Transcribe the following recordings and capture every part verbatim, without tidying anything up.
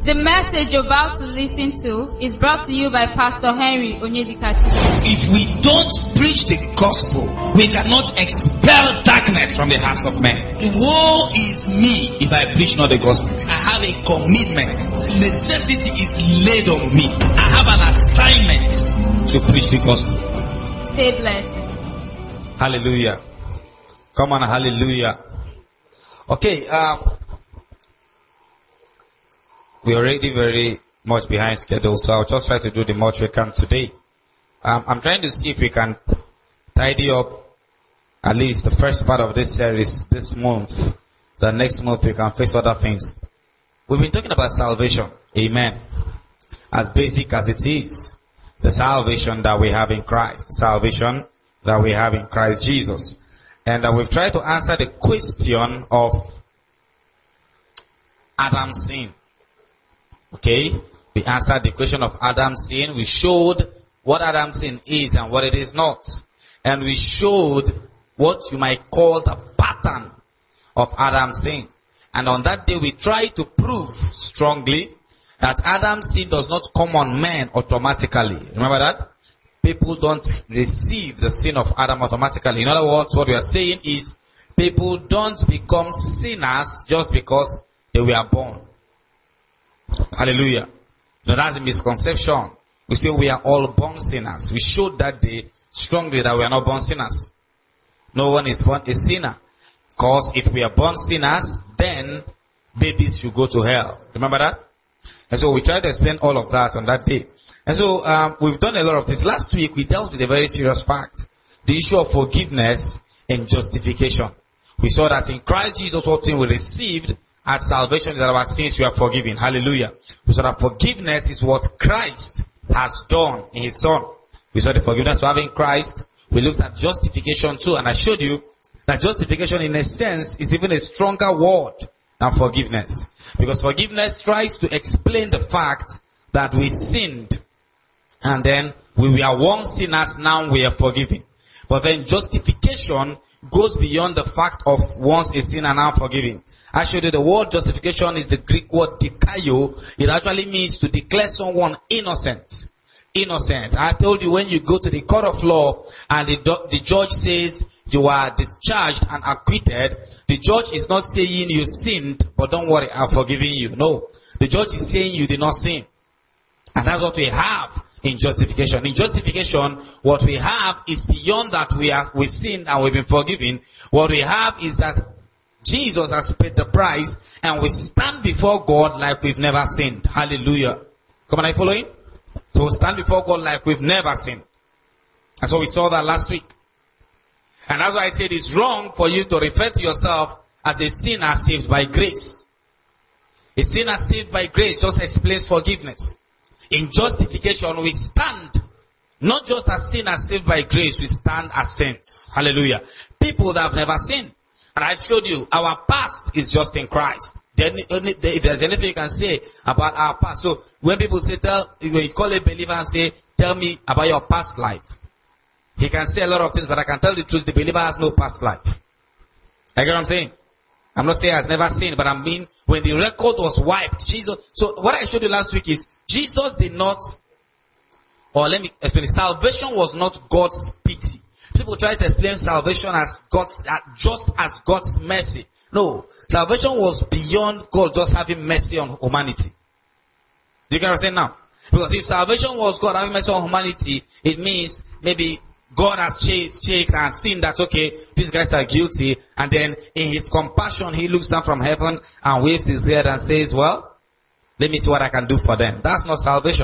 The message you're about to listen to is brought to you by Pastor Henry Onyedikachi. If we don't preach the gospel, we cannot expel darkness from the hearts of men. Woe is me if I preach not the gospel. I have a commitment. Necessity is laid on me. I have an assignment to preach the gospel. Stay blessed. Hallelujah. Come on, hallelujah. Okay, um, we're already very much behind schedule, so I'll just try to do the much we can today. Um, I'm trying to see if we can tidy up at least the first part of this series this month. So next month we can face other things. We've been talking about salvation. Amen. As basic as it is. The salvation that we have in Christ. Salvation that we have in Christ Jesus. And uh, we've tried to answer the question of Adam's sin. Okay? We answered the question of Adam's sin. We showed what Adam's sin is and what it is not. And we showed what you might call the pattern of Adam's sin. And on that day we tried to prove strongly that Adam's sin does not come on men automatically. Remember that? People don't receive the sin of Adam automatically. In other words, what we are saying is people don't become sinners just because they were born. Hallelujah. No, that's a misconception. We say we are all born sinners. We showed that day strongly that we are not born sinners. No one is born a sinner. Because if we are born sinners, then babies should go to hell. Remember that? And so we tried to explain all of that on that day. And so um, we've done a lot of this. Last week we dealt with a very serious fact. The issue of forgiveness and justification. We saw that in Christ Jesus what thing we received as salvation is that our sins were forgiven. Hallelujah. We saw that forgiveness is what Christ has done in His Son. We saw the forgiveness we have in Christ. We looked at justification too, and I showed you that justification in a sense is even a stronger word than forgiveness. Because forgiveness tries to explain the fact that we sinned, and then we were once sinners, now we are forgiven. But then justification goes beyond the fact of once a sinner, now forgiven. I showed you the word justification is the Greek word dikaio. It actually means to declare someone innocent. Innocent. I told you when you go to the court of law and the, the judge says you are discharged and acquitted, the judge is not saying you sinned, but don't worry, I've forgiven you. No. The judge is saying you did not sin. And that's what we have in justification. In justification, what we have is beyond that we have we sinned and we've been forgiven. What we have is that Jesus has paid the price and we stand before God like we've never sinned. Hallelujah. Come on, are you following? So we stand before God like we've never sinned. And so we saw that last week. And that's why I said it's wrong for you to refer to yourself as a sinner saved by grace. A sinner saved by grace just explains forgiveness. In justification, we stand not just as sinners saved by grace, we stand as saints. Hallelujah. People that have never sinned. And I've showed you, our past is just in Christ. Then, if there's anything you can say about our past. So, when people say, tell, when you call a believer and say, tell me about your past life. He can say a lot of things, but I can tell the truth, the believer has no past life. I get what I'm saying? I'm not saying he has never sinned, but I mean, when the record was wiped, Jesus, so what I showed you last week is, Jesus did not, or let me explain, salvation was not God's pity. People try to explain salvation as God's, just as God's mercy. No. Salvation was beyond God just having mercy on humanity. Do you get what I'm saying now? Because if salvation was God having mercy on humanity, it means maybe God has checked and seen that, okay, these guys are guilty, and then in His compassion, He looks down from heaven and waves His head and says, well, let me see what I can do for them. That's not salvation.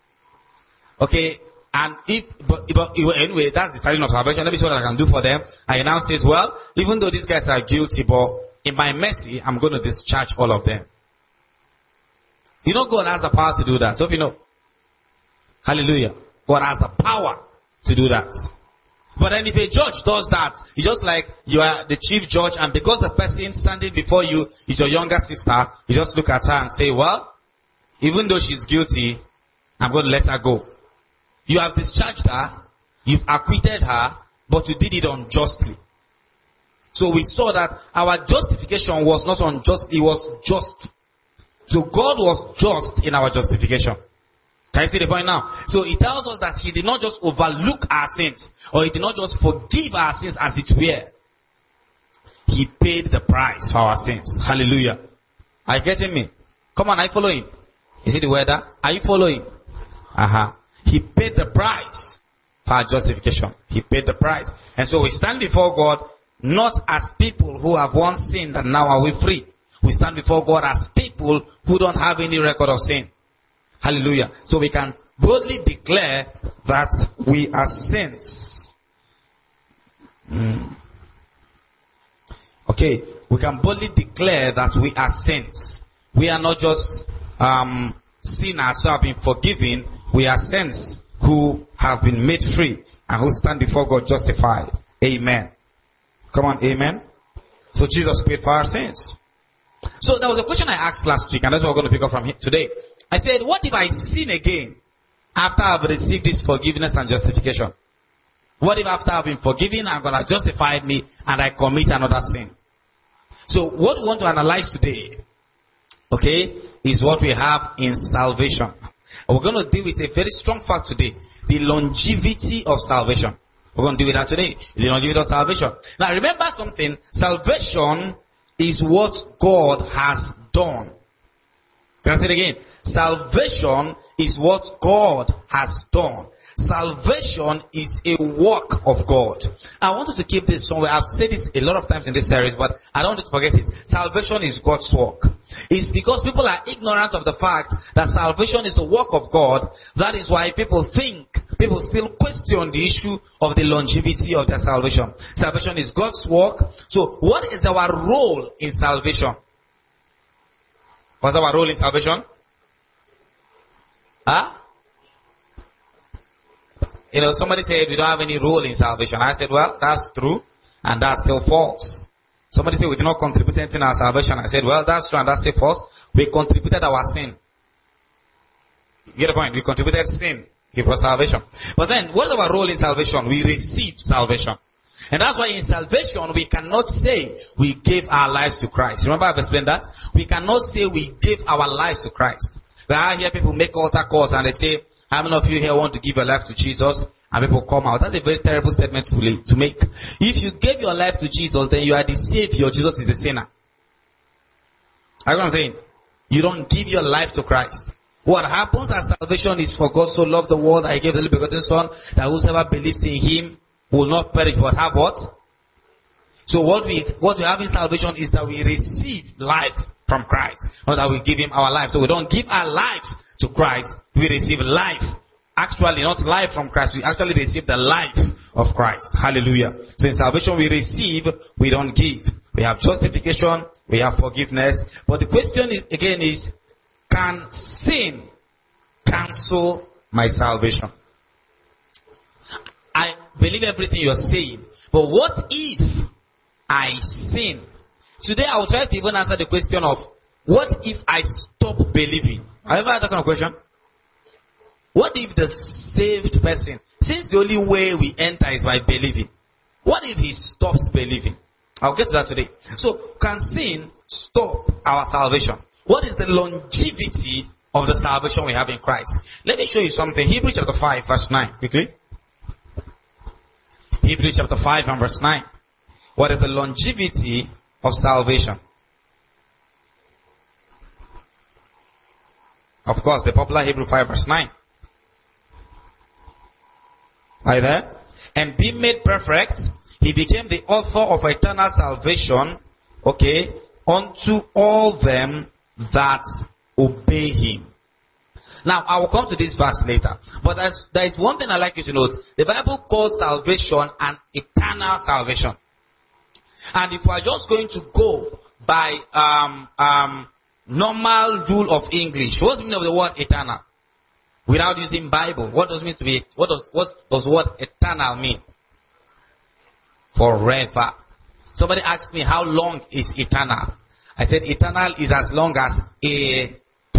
Okay? And if, but, but anyway, that's the starting of salvation. Let me see what I can do for them. And He now says, well, even though these guys are guilty, but in my mercy, I'm going to discharge all of them. You know God has the power to do that. So if you know. Hallelujah. God has the power to do that. But then if a judge does that, it's just like you are the chief judge, and because the person standing before you is your younger sister, you just look at her and say, well, even though she's guilty, I'm going to let her go. You have discharged her, you've acquitted her, but you did it unjustly. So we saw that our justification was not unjust, it was just. So God was just in our justification. Can you see the point now? So it tells us that he did not just overlook our sins, or he did not just forgive our sins as it were. He paid the price for our sins. Hallelujah. Are you getting me? Come on, are you following? Is it the weather? Are you following? Uh-huh. He paid the price for our justification. He paid the price. And so we stand before God not as people who have once sinned and now are we free. We stand before God as people who don't have any record of sin. Hallelujah. So we can boldly declare that we are saints. Mm. Okay. We can boldly declare that we are saints. We are not just um, sinners who have been forgiven. We are saints who have been made free and who stand before God justified. Amen. Come on, amen. So Jesus paid for our sins. So there was a question I asked last week, and that's what we're going to pick up from here today. I said, what if I sin again after I've received this forgiveness and justification? What if after I've been forgiven and God has justified me and I commit another sin? So what we want to analyze today, okay, is what we have in salvation. And we're going to deal with a very strong fact today, the longevity of salvation. We're going to deal with that today, the longevity of salvation. Now remember something, salvation is what God has done. Can I say it again? Salvation is what God has done. Salvation is a work of God. I wanted to keep this somewhere. I've said this a lot of times in this series, but I don't want to forget it. Salvation is God's work. It's because people are ignorant of the fact that salvation is the work of God. That is why people think, people still question the issue of the longevity of their salvation. Salvation is God's work. So what is our role in salvation? What's our role in salvation? Huh? You know, somebody said we don't have any role in salvation. I said, well, that's true, and that's still false. Somebody said we did not contribute anything to our salvation. I said, well, that's true, and that's still false. We contributed our sin. You get the point? We contributed sin for salvation. But then, what is our role in salvation? We receive salvation. And that's why in salvation, we cannot say we gave our lives to Christ. Remember I've explained that? We cannot say we gave our lives to Christ. But I hear people make altar calls and they say, how many of you here want to give your life to Jesus? And people come out. That's a very terrible statement to, to make. If you gave your life to Jesus, then you are the Savior. Jesus is the sinner. You know what I'm saying? You don't give your life to Christ. What happens at salvation is, for God so loved the world that he gave the only begotten Son, that whosoever believes in him will not perish but have what? So what we what we have in salvation is that we receive life from Christ, not that we give him our life. So we don't give our lives to Christ, we receive life. Actually, not life from Christ, we actually receive the life of Christ. Hallelujah. So in salvation we receive, we don't give. We have justification, we have forgiveness. But the question is, again is, can sin cancel my salvation? I believe everything you are saying, but what if I sin? Today I will try to even answer the question of, what if I stop believing? Have you ever had that kind of question? What if the saved person, since the only way we enter is by believing, what if he stops believing? I'll get to that today. So, can sin stop our salvation? What is the longevity of the salvation we have in Christ? Let me show you something. Hebrews chapter five, verse nine, quickly. Hebrews chapter five and verse nine. What is the longevity of salvation? Of course, the popular Hebrew five verse nine. Are you there? And being made perfect, he became the author of eternal salvation, okay, unto all them that obey him. Now, I will come to this verse later. But there's, there is one thing I'd like you to note. The Bible calls salvation an eternal salvation. And if we are just going to go by um, um, normal rule of English, what's the meaning of the word eternal? Without using Bible, what does it mean to be, what does, what does the word eternal mean? Forever. Somebody asked me, how long is eternal? I said, eternal is as long as eternal.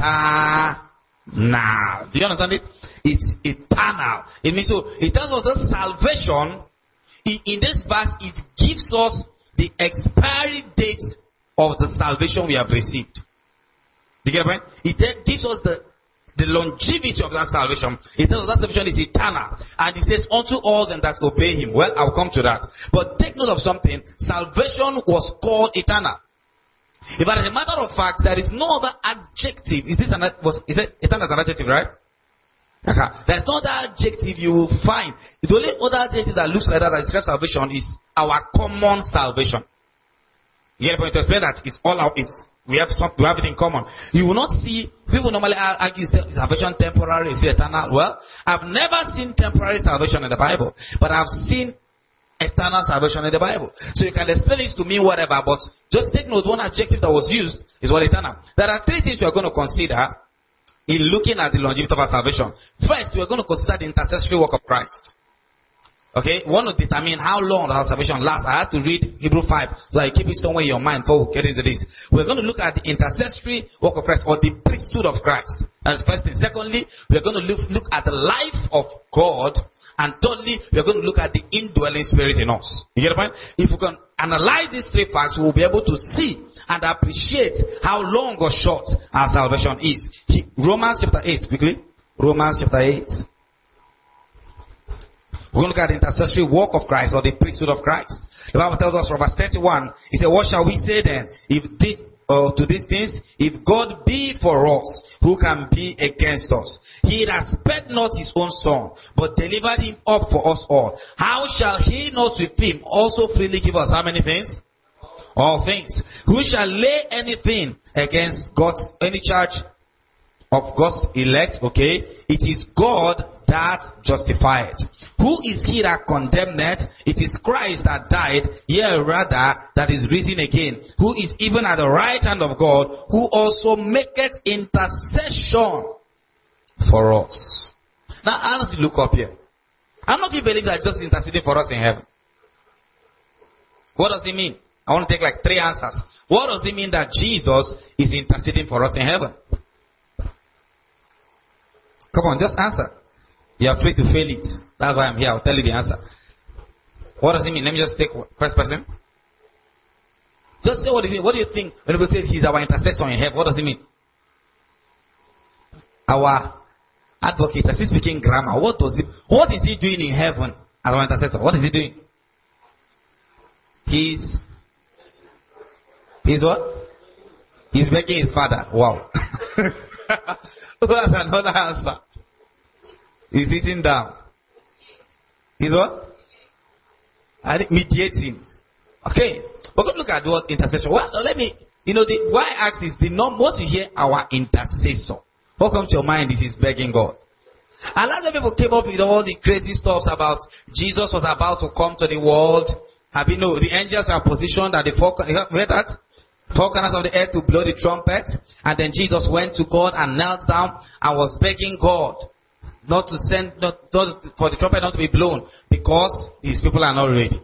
Do you understand it? It's eternal. It means so, it tells us that salvation, in this verse, it gives us the expiry date of the salvation we have received. Do you get the point? It then gives us the, the longevity of that salvation. It tells us that salvation is eternal. And it says, unto all them that obey him. Well, I'll come to that. But take note of something. Salvation was called eternal. If as a matter of fact, there is no other adjective. Is this an, was, is it eternal as an adjective, right? Okay. There's no other adjective you will find. The only other adjective that looks like that that describes salvation is our common salvation. You get the point to explain that it's all out, it's, we have some, we have it in common. You will not see, people normally argue, is salvation temporary, is it eternal? Well, I've never seen temporary salvation in the Bible, but I've seen eternal salvation in the Bible. So you can explain this to me whatever, but just take note, one adjective that was used is what eternal. There are three things we are going to consider in looking at the longevity of our salvation. First, we are going to consider the intercessory work of Christ. Okay, we want to determine how long our salvation lasts. I had to read Hebrews five, so I keep it somewhere in your mind before we get into this. We're going to look at the intercessory work of Christ, or the priesthood of Christ. That's the first thing. Secondly, we're going to look, look at the life of God. And thirdly, we're going to look at the indwelling spirit in us. You get the point? If we can analyze these three facts, we'll be able to see and appreciate how long or short our salvation is. He, Romans chapter eight, quickly. Romans chapter eight. We're going to look at the intercessory work of Christ, or the priesthood of Christ. The Bible tells us from verse thirty-one, he said, what shall we say then? If this, uh, to these things, if God be for us, who can be against us? He that spared not his own son, but delivered him up for us all. How shall he not with him also freely give us how many things? All things. Who shall lay anything against God's, any charge of God's elect? Okay. It is God that justifieth. Who is he that condemneth? It is Christ that died, yea rather, that is risen again, who is even at the right hand of God, who also maketh intercession for us. Now, I want you to look up here. How many of you believe that just interceding for us in heaven? What does it mean? I want to take like three answers. What does it mean that Jesus is interceding for us in heaven? Come on, just answer. You are free to fail it. That's why I'm here. I'll tell you the answer. What does it mean? Let me just take first person. Just say what do you think. What do you think when people say he's our intercessor in heaven? What does it mean? Our advocate. As he speaking grammar. What does it? What is he doing in heaven as our intercessor? What is he doing? He's. He's what? He's begging his father. Wow. Who has another answer? He's sitting down. He's what? I think mediating. Okay. We're going to look at the word intercession. Well, let me, you know, the, why I ask is the norm, once you hear our intercessor, what comes to your mind is he's begging God. And lots of people came up with all the crazy stuffs about Jesus was about to come to the world. Have you know, the angels are positioned at the four, you heard that? Four corners of the earth to blow the trumpet. And then Jesus went to God and knelt down and was begging God not to send, not, not for the trumpet not to be blown, because his people are not ready.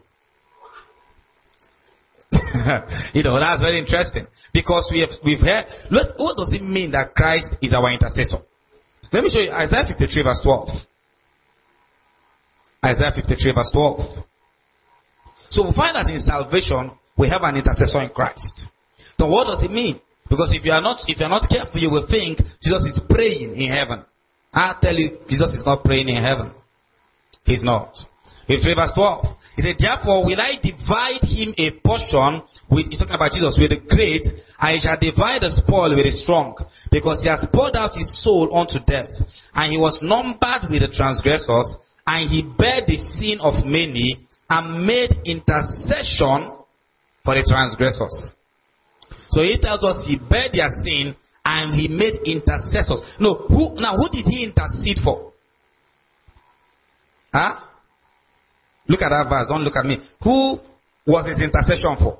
You know, that's very interesting, because we have, we've heard, what, what does it mean that Christ is our intercessor? Let me show you Isaiah fifty-three verse twelve. Isaiah fifty-three verse twelve. So we find that in salvation, we have an intercessor in Christ. So what does it mean? Because if you are not, if you are not careful, you will think Jesus is praying in heaven. I tell you, Jesus is not praying in heaven. He's not. fifty-three verse twelve. He said, therefore will I divide him a portion with, he's talking about Jesus, with the great, and he shall divide the spoil with the strong, because he has poured out his soul unto death, and he was numbered with the transgressors, and he bare the sin of many, and made intercession for the transgressors. So he tells us he bare their sin, and he made intercessors. No, who, now who did he intercede for? Huh? Look at that verse, don't look at me. Who was his intercession for?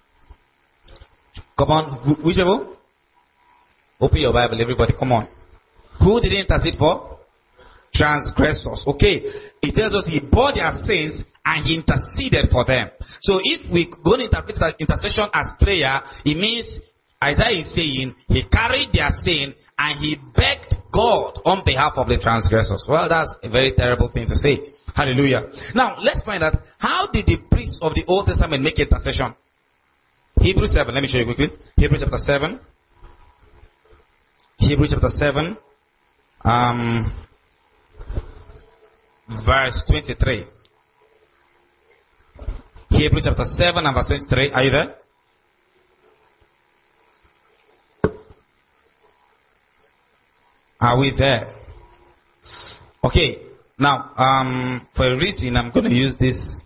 Come on, which people? Open your Bible, everybody, come on. Who did he intercede for? Transgressors. Okay. It tells us he bore their sins and he interceded for them. So if we go to interpret that intercession as prayer, it means Isaiah is saying he carried their sin and he begged God on behalf of the transgressors. Well, that's a very terrible thing to say. Hallelujah. Now, let's find out, how did the priests of the Old Testament make intercession? Hebrews seven. Let me show you quickly. Hebrews chapter seven. Hebrews chapter seven, um, verse twenty-three. Hebrews chapter seven and verse twenty-three. Are you there? Are we there? Okay. Now, um, for a reason, I'm going to use this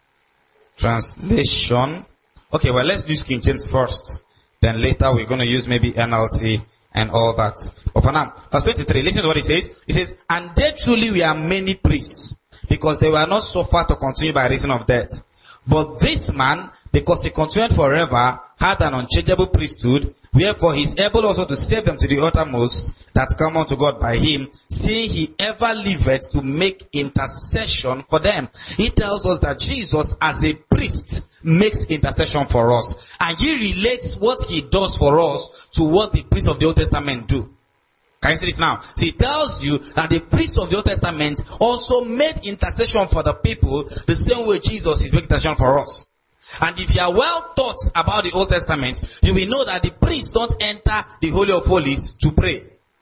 translation. Okay, well, let's use King James first. Then later we're going to use maybe N L T and all that. But for now, verse twenty-three, listen to what it says. It says, and there truly we are many priests, because they were not suffered to continue by reason of death. But this man, because he continued forever, had an unchangeable priesthood, wherefore he is able also to save them to the uttermost that come unto God by him, seeing he ever liveth to make intercession for them. He tells us that Jesus as a priest makes intercession for us. And he relates what he does for us to what the priests of the Old Testament do. Can you see this now? So he tells you that the priests of the Old Testament also made intercession for the people the same way Jesus is making intercession for us. And if you are well taught about the Old Testament, you will know that the priests don't enter the Holy of Holies to pray.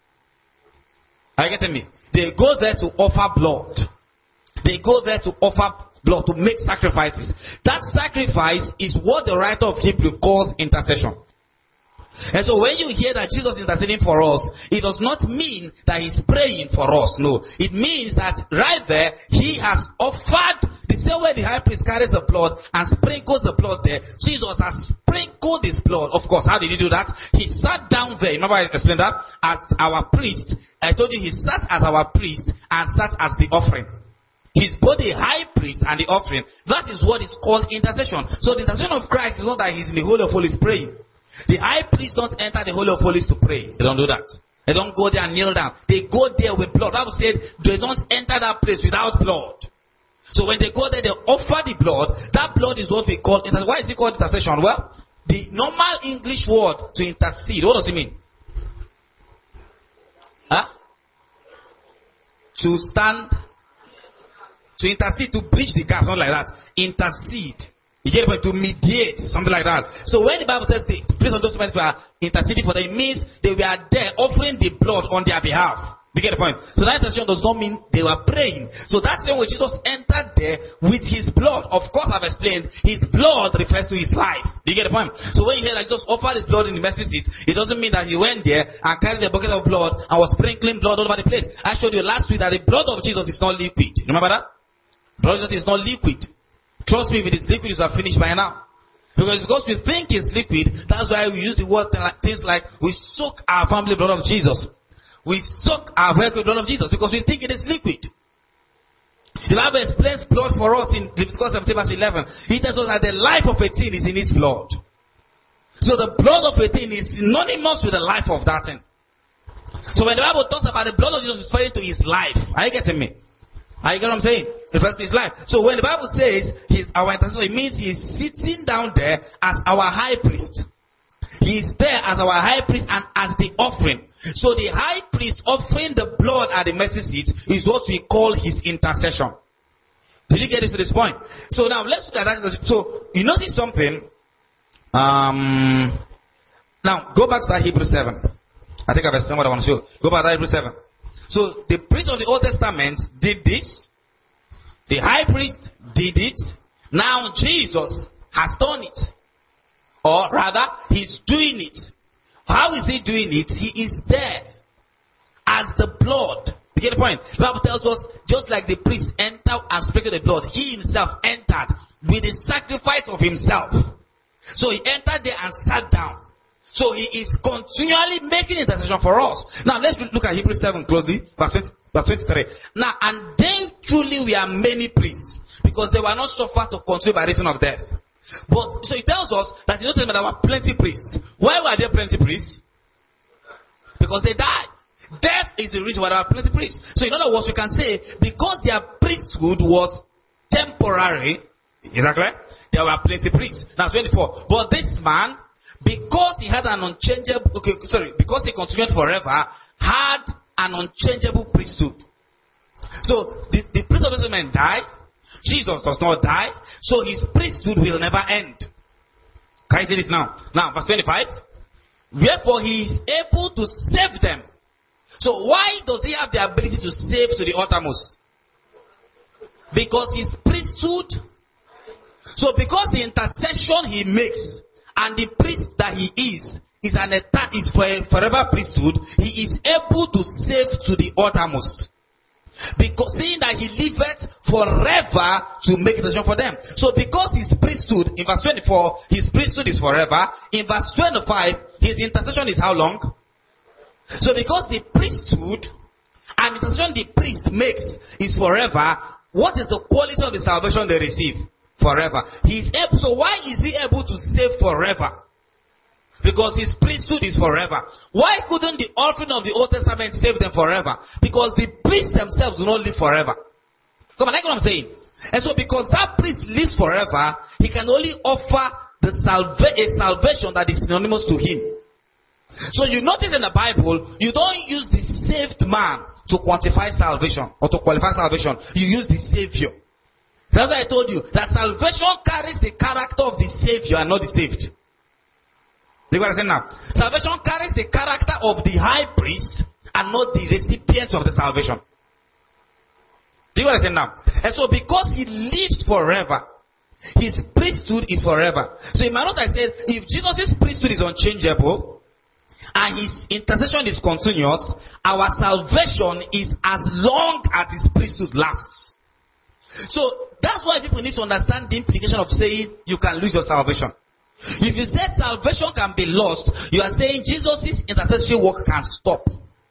Are you getting me? They go there to offer blood. They go there to offer blood, to make sacrifices. That sacrifice is what the writer of Hebrews calls intercession. And so when you hear that Jesus is interceding for us, it does not mean that he's praying for us. No. It means that right there, he has offered the same way the high priest carries the blood and sprinkles the blood there. Jesus has sprinkled his blood. Of course, how did he do that? He sat down there. Remember I explained that? As our priest. I told you he sat as our priest and sat as the offering. He's both the high priest and the offering. That is what is called intercession. So the intercession of Christ is not that he's in the Holy of Holies praying. The high priest don't enter the Holy of Holies to pray. They don't do that. They don't go there and kneel down. They go there with blood. The Bible said they don't enter that place without blood. So when they go there, they offer the blood. That blood is what we call intercession. Why is it called intercession? Well, the normal English word to intercede, what does it mean? Huh? To stand, to intercede, to bridge the gap, something like that. Intercede. You get it? To mediate, something like that. So when the Bible says the priests of the Old Testament were interceding for them, it means they were there offering the blood on their behalf. You get the point? So that intercession does not mean they were praying. So that same way Jesus entered there with his blood. Of course, I've explained, his blood refers to his life. Do you get the point? So when you hear that Jesus offered his blood in the mercy seat, it doesn't mean that he went there and carried a bucket of blood and was sprinkling blood all over the place. I showed you last week that the blood of Jesus is not liquid. Remember that? Blood of Jesus is not liquid. Trust me, if it is liquid, it would have finished by now. Because, because we think it's liquid, that's why we use the word things like we soak our family blood of Jesus. We soak our vehicle blood of Jesus because we think it is liquid. The Bible explains blood for us in Leviticus seventeen verse eleven. It tells us that the life of a thing is in its blood. So the blood of a thing is synonymous with the life of that thing. So when the Bible talks about the blood of Jesus, it's referring to his life. Are you getting me? Are you get what I'm saying? It refers to his life. So when the Bible says he's our intercessor, it means he's sitting down there as our high priest. He is there as our high priest and as the offering. So the high priest offering the blood at the mercy seat is what we call his intercession. Did you get this to this point? So now let's look at that. So you notice something. Um, now go back to that Hebrews seven. I think I've explained what I want to show. Go back to that Hebrews seven. So the priest of the Old Testament did this. The high priest did it. Now Jesus has done it. Or rather, he's doing it. How is he doing it? He is there as the blood. You get the point? The Bible tells us, just like the priest entered and sprinkled the blood, he himself entered with the sacrifice of himself. So he entered there and sat down. So he is continually making intercession for us. Now let's look at Hebrews seven closely, verse twenty, verse twenty-three. Now, and then truly we are many priests, because they were not suffered to continue by reason of death. But, so it tells us that in the Old Testament there were plenty priests. Why were there plenty priests? Because they died. Death is the reason why there were plenty priests. So in other words, we can say, because their priesthood was temporary, is that clear? There were plenty priests. Now twenty-four. But this man, because he had an unchangeable, okay, sorry, because he continued forever, had an unchangeable priesthood. So the, the priest of the Testament died. Jesus does not die. So his priesthood will never end. Can you see this now? Now, verse twenty-five. Wherefore he is able to save them. So why does he have the ability to save to the uttermost? Because his priesthood. So because the intercession he makes and the priest that he is is an eternal, is for a forever priesthood, he is able to save to the uttermost. Because seeing that he liveth forever to make intercession for them. So because his priesthood, in verse twenty-four, his priesthood is forever. In verse twenty-five, his intercession is how long? So because the priesthood and intercession the priest makes is forever, what is the quality of the salvation they receive? Forever. He is able, so why is he able to save forever? Because his priesthood is forever. Why couldn't the offering of the Old Testament save them forever? Because the priests themselves do not live forever. Come on, like what I'm saying. And so because that priest lives forever, he can only offer the salva- a salvation that is synonymous to him. So you notice in the Bible, you don't use the saved man to quantify salvation or to qualify salvation. You use the Savior. That's why I told you that salvation carries the character of the Savior and not the saved. Do you understand now? Salvation carries the character of the high priest and not the recipients of the salvation. Do you understand now? And so because he lives forever, his priesthood is forever. So in my note I said, if Jesus' priesthood is unchangeable and his intercession is continuous, our salvation is as long as his priesthood lasts. So that's why people need to understand the implication of saying you can lose your salvation. If you say salvation can be lost, you are saying Jesus' intercessory work can stop.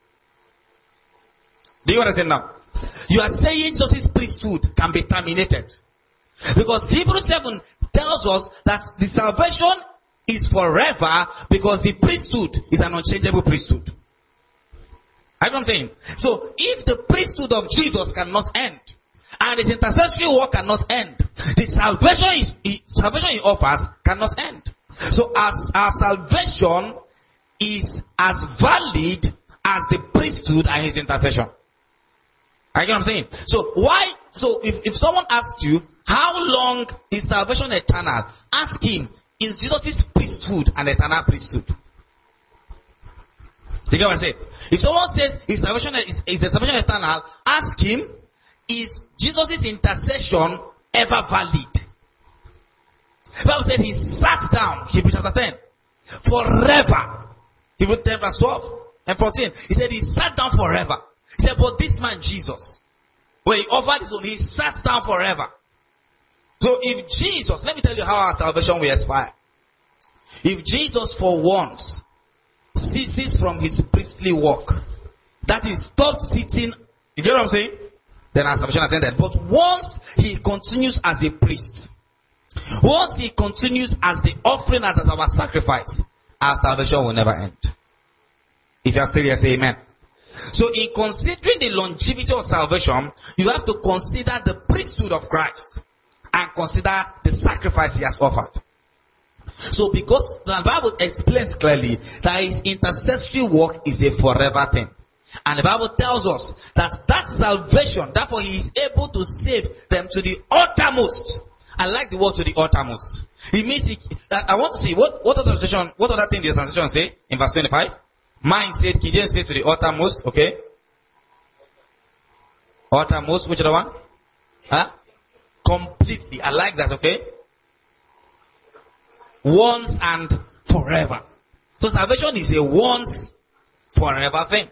Do you understand now? You are saying Jesus' priesthood can be terminated. Because Hebrews seven tells us that the salvation is forever because the priesthood is an unchangeable priesthood. I know what I'm saying? So if the priesthood of Jesus cannot end, and his intercessory work cannot end, the salvation is, he, salvation he offers cannot end. So as our salvation is as valid as the priesthood and his intercession. I get what I'm saying? So why, so if, if someone asks you, how long is salvation eternal? Ask him, is Jesus' priesthood an eternal priesthood? You get what I'm saying? If someone says, is salvation, is, is the salvation eternal? Ask him, is Jesus' intercession ever valid? The Bible said he sat down, Hebrews chapter ten, forever. Hebrews ten verse twelve and fourteen. He said he sat down forever. He said, but this man Jesus, when he offered his own, he sat down forever. So if Jesus, let me tell you how our salvation will expire. If Jesus for once ceases from his priestly work, that is, stops sitting, you get what I'm saying? Then our salvation has ended. But once he continues as a priest, once he continues as the offering and as our sacrifice, our salvation will never end. If you are still here, say amen. So in considering the longevity of salvation, you have to consider the priesthood of Christ and consider the sacrifice he has offered. So because the Bible explains clearly that his intercessory work is a forever thing. And the Bible tells us that that salvation, therefore he is able to save them to the uttermost. I like the word to the uttermost. It means, he, I, I want to see, what, what other translation, what other thing did the translation say in verse twenty-five? Mine said, King James said to the uttermost, okay? Uttermost, which other one? Huh? Completely. I like that, okay? Once and forever. So salvation is a once, forever thing.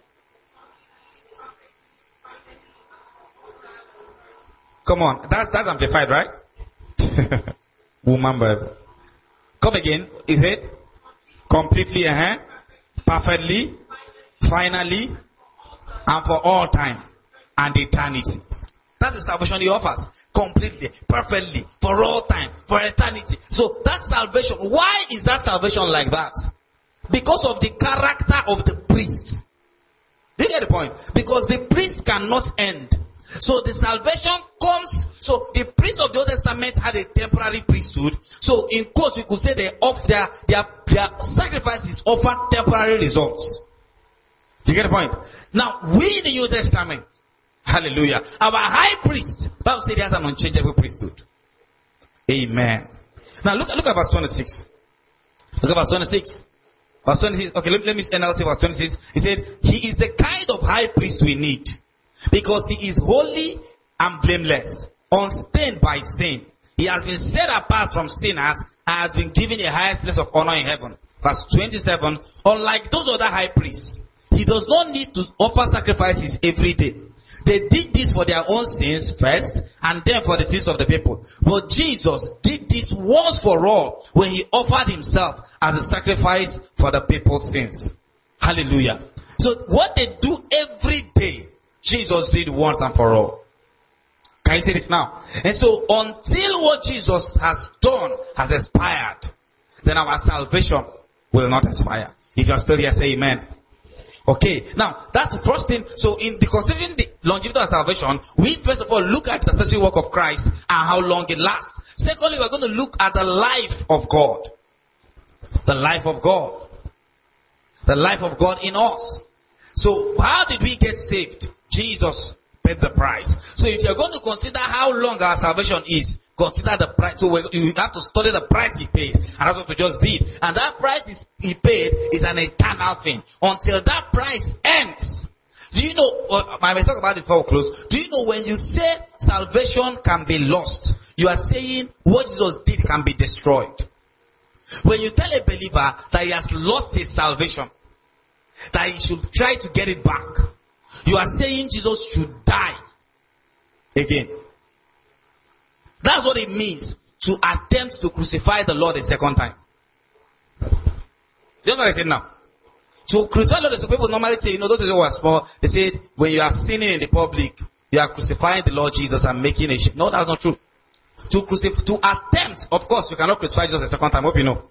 Come on, that's, that's amplified, right? Woman Bible. Come again, is it? Completely, uh-huh. Perfectly, finally, and for all time and eternity. That's the salvation he offers. Completely, perfectly, for all time, for eternity. So that salvation, why is that salvation like that? Because of the character of the priest. Do you get the point? Because the priest cannot end. So the salvation comes, so the priests of the Old Testament had a temporary priesthood. So in quotes, we could say they off their, their, their sacrifices offer temporary results. You get the point? Now, we in the New Testament, hallelujah, our high priest, Bible says he has an unchangeable priesthood. Amen. Now look, look at verse twenty-six. Look at verse twenty-six. Verse twenty-six. Okay, let, let me N L T verse twenty-six. He said, he is the kind of high priest we need, because he is holy and blameless, unstained by sin. He has been set apart from sinners and has been given the highest place of honor in heaven. Verse twenty-seven. Unlike those other high priests, he does not need to offer sacrifices every day. They did this for their own sins first, and then for the sins of the people. But Jesus did this once for all when he offered himself as a sacrifice for the people's sins. Hallelujah. So what they do every day, Jesus did once and for all. Can you say this now? And so until what Jesus has done has expired, then our salvation will not expire. If you're still here, say amen. Okay, now that's the first thing. So in the considering the longevity of salvation, we first of all look at the necessary work of Christ and how long it lasts. Secondly, we're going to look at the life of God. The life of God. The life of God in us. So how did we get saved? Jesus paid the price. So if you're going to consider how long our salvation is, consider the price. So you have to study the price he paid. And that's what we just did. And that price is, he paid is an eternal thing. Until that price ends. Do you know, I may talk about it before we close. Do you know when you say salvation can be lost, you are saying what Jesus did can be destroyed. When you tell a believer that he has lost his salvation, that he should try to get it back, you are saying Jesus should die again. That's what it means to attempt to crucify the Lord a second time. You know what I said now? To crucify the Lord, so people normally say, you know, those who are small, they say, when you are sinning in the public, you are crucifying the Lord Jesus and making a shame. No, that's not true. To crucify, to attempt, of course, you cannot crucify Jesus a second time. I hope you know.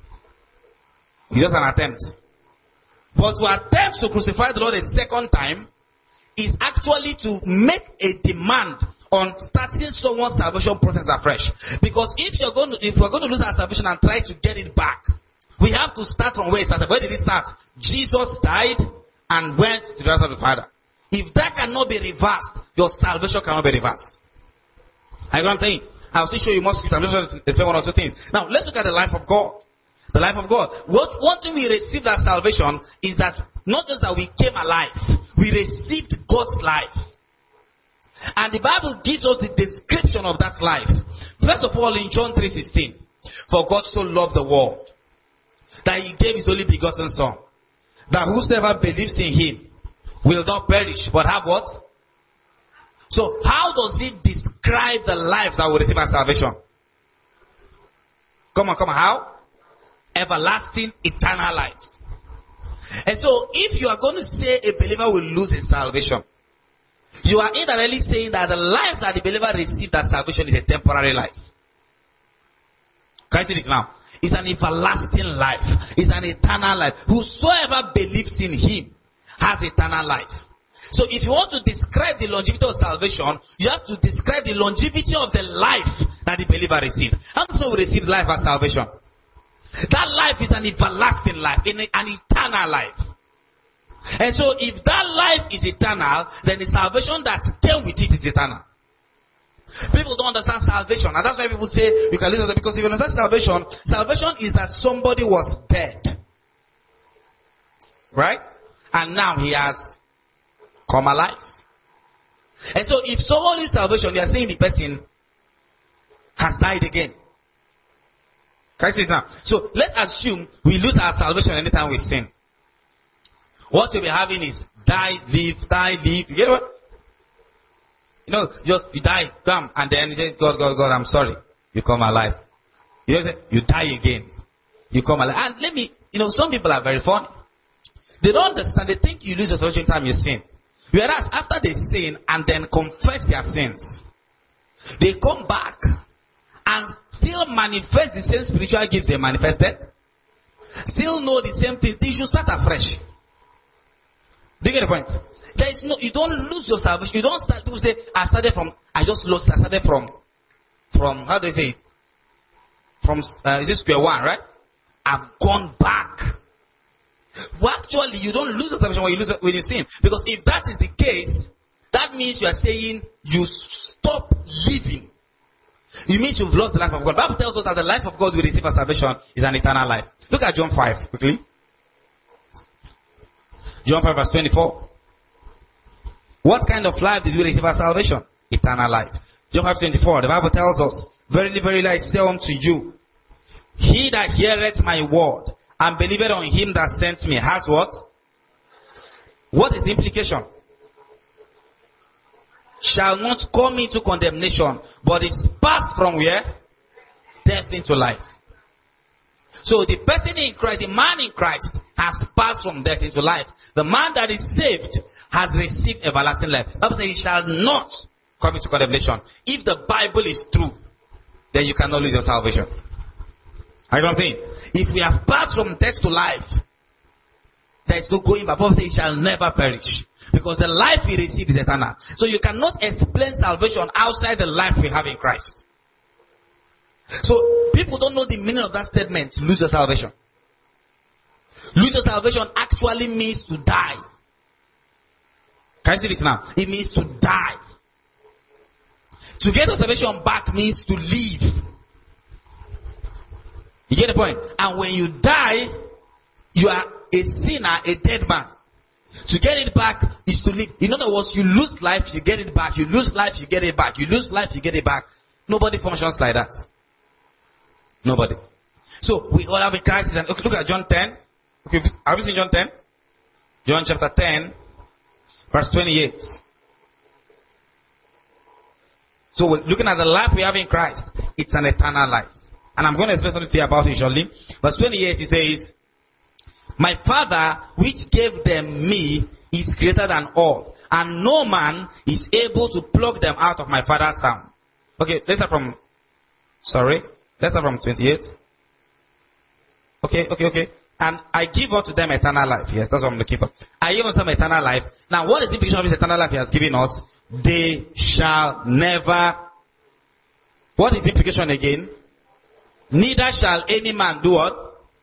It's just an attempt. But to attempt to crucify the Lord a second time is actually to make a demand on starting someone's salvation process afresh. Because if you're going to, if we're going to lose our salvation and try to get it back, we have to start from where it started. Where did it start? Jesus died and went to the right of the Father. If that cannot be reversed, your salvation cannot be reversed. I know what I'm saying? I'll still show you more scripture. I'm just going to explain one or two things. Now, let's look at the life of God. The life of God. What, one thing we received as salvation is that not just that we came alive, we received God's life. And the Bible gives us the description of that life. First of all, in John three sixteen, for God so loved the world that he gave his only begotten Son, that whosoever believes in him will not perish, but have what? So, how does he describe the life that will receive our salvation? Come on, come on, how? Everlasting, eternal life. And so, if you are going to say a believer will lose his salvation, you are indirectly saying that the life that the believer received as salvation is a temporary life. Can you see this now? It's an everlasting life. It's an eternal life. Whosoever believes in him has eternal life. So if you want to describe the longevity of salvation, you have to describe the longevity of the life that the believer received. How many people receive life as salvation? That life is an everlasting life, an eternal life. And so if that life is eternal, then the salvation that came with it is eternal. People don't understand salvation, and that's why people say you can listen to it, because if you understand salvation, salvation is that somebody was dead. Right? And now he has come alive. And so if someone is salvation, you are saying the person has died again. Can you see this now? So let's assume we lose our salvation anytime we sin. What you'll be having is die, live, die, live. You get what? You know, just you die, come, and then you say, God, God, God, I'm sorry. You come alive. You, you die again. You come alive. And let me, you know, some people are very funny. They don't understand. They think you lose your salvation anytime you sin. Whereas after they sin and then confess their sins, they come back and still manifest the same spiritual gifts they manifested. Still know the same things. They should start afresh. Do you get the point? There is no, you don't lose your salvation. You don't start, people say, I started from, I just lost, I started from, from, how do they say, from, uh, is it square one, right? I've gone back. Well, actually, you don't lose your salvation when you lose, when you sin. Because if that is the case, that means you are saying you stop living. It means you've lost the life of God. The Bible tells us that the life of God we receive as salvation is an eternal life. Look at John five, quickly. John five verse twenty-four. What kind of life did we receive as salvation? Eternal life. John five twenty-four, the Bible tells us, verily, verily, I say unto you, he that heareth my word and believeth on him that sent me has what? What is the implication? Shall not come into condemnation, but is passed from where? Death into life. So the person in Christ, the man in Christ, has passed from death into life. The man that is saved has received everlasting life. The Bible says he shall not come into condemnation. If the Bible is true, then you cannot lose your salvation. I don't think. If we have passed from death to life, there is no going back. The Bible says he shall never perish. Because the life we receive is eternal. So you cannot explain salvation outside the life we have in Christ. So people don't know the meaning of that statement, lose your salvation. Lose your salvation actually means to die. Can you see this now? It means to die. To get your salvation back means to live. You get the point? And when you die, you are a sinner, a dead man. To get it back is to live. In other words, you lose life, you get it back. You lose life, you get it back. You lose life, you get it back. Nobody functions like that. Nobody. So we all have a crisis. And okay, look at John ten. Okay, have you seen John ten? John chapter ten, verse twenty-eight. So we're looking at the life we have in Christ. It's an eternal life. And I'm going to explain something to you about it shortly. Verse twenty-eight, he says, my Father, which gave them me, is greater than all. And no man is able to pluck them out of my Father's hand. Okay, let's start from, sorry, let's start from twenty-eight. Okay, okay, okay. And I give unto them eternal life. Yes, that's what I'm looking for. I give unto them eternal life. Now, what is the implication of this eternal life he has given us? They shall never. What is the implication again? Neither shall any man do what?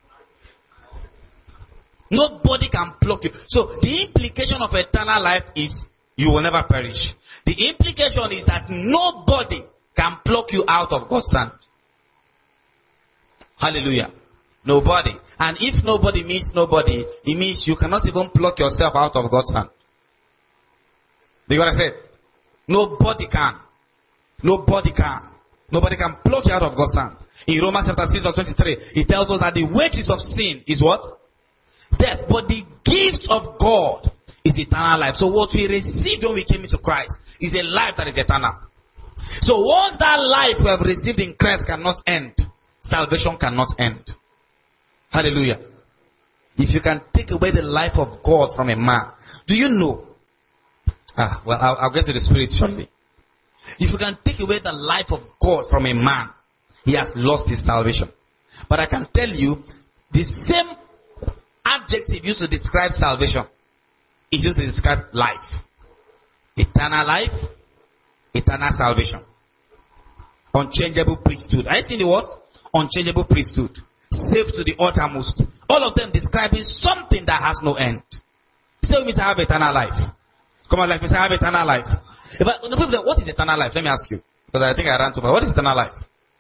Nobody can pluck you. So the implication of eternal life is you will never perish. The implication is that nobody can pluck you out of God's hand. Hallelujah. Nobody. And if nobody means nobody, it means you cannot even pluck yourself out of God's hand. Do you know what I said? Nobody can. Nobody can. Nobody can pluck you out of God's hand. In Romans chapter six verse twenty-three, it tells us that the wages of sin is what? Death. But the gift of God is eternal life. So what we received when we came into Christ is a life that is eternal. So once that life we have received in Christ cannot end, salvation cannot end. Hallelujah. If you can take away the life of God from a man, do you know? Ah, well, I'll, I'll get to the spirit shortly. If you can take away the life of God from a man, he has lost his salvation. But I can tell you, the same adjective used to describe salvation is used to describe life. Eternal life, eternal salvation. Unchangeable priesthood. Are you seeing the words? Unchangeable priesthood. Saved to the uttermost. All of them describing something that has no end. Say with me, I have eternal life. Come on, like me, say I have eternal life. If I, the people, what is eternal life? Let me ask you. Because I think I ran too far. What is eternal life?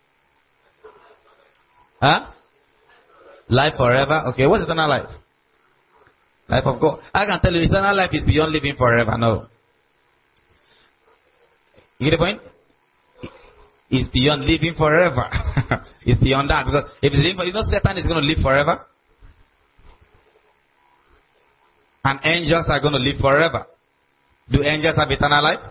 Huh? Life forever? Okay, what's eternal life? Life of God. I can tell you eternal life is beyond living forever. No. You get the point? It's beyond living forever. It's beyond that. Because if it's living forever, you know Satan is going to live forever. And angels are going to live forever. Do angels have eternal life?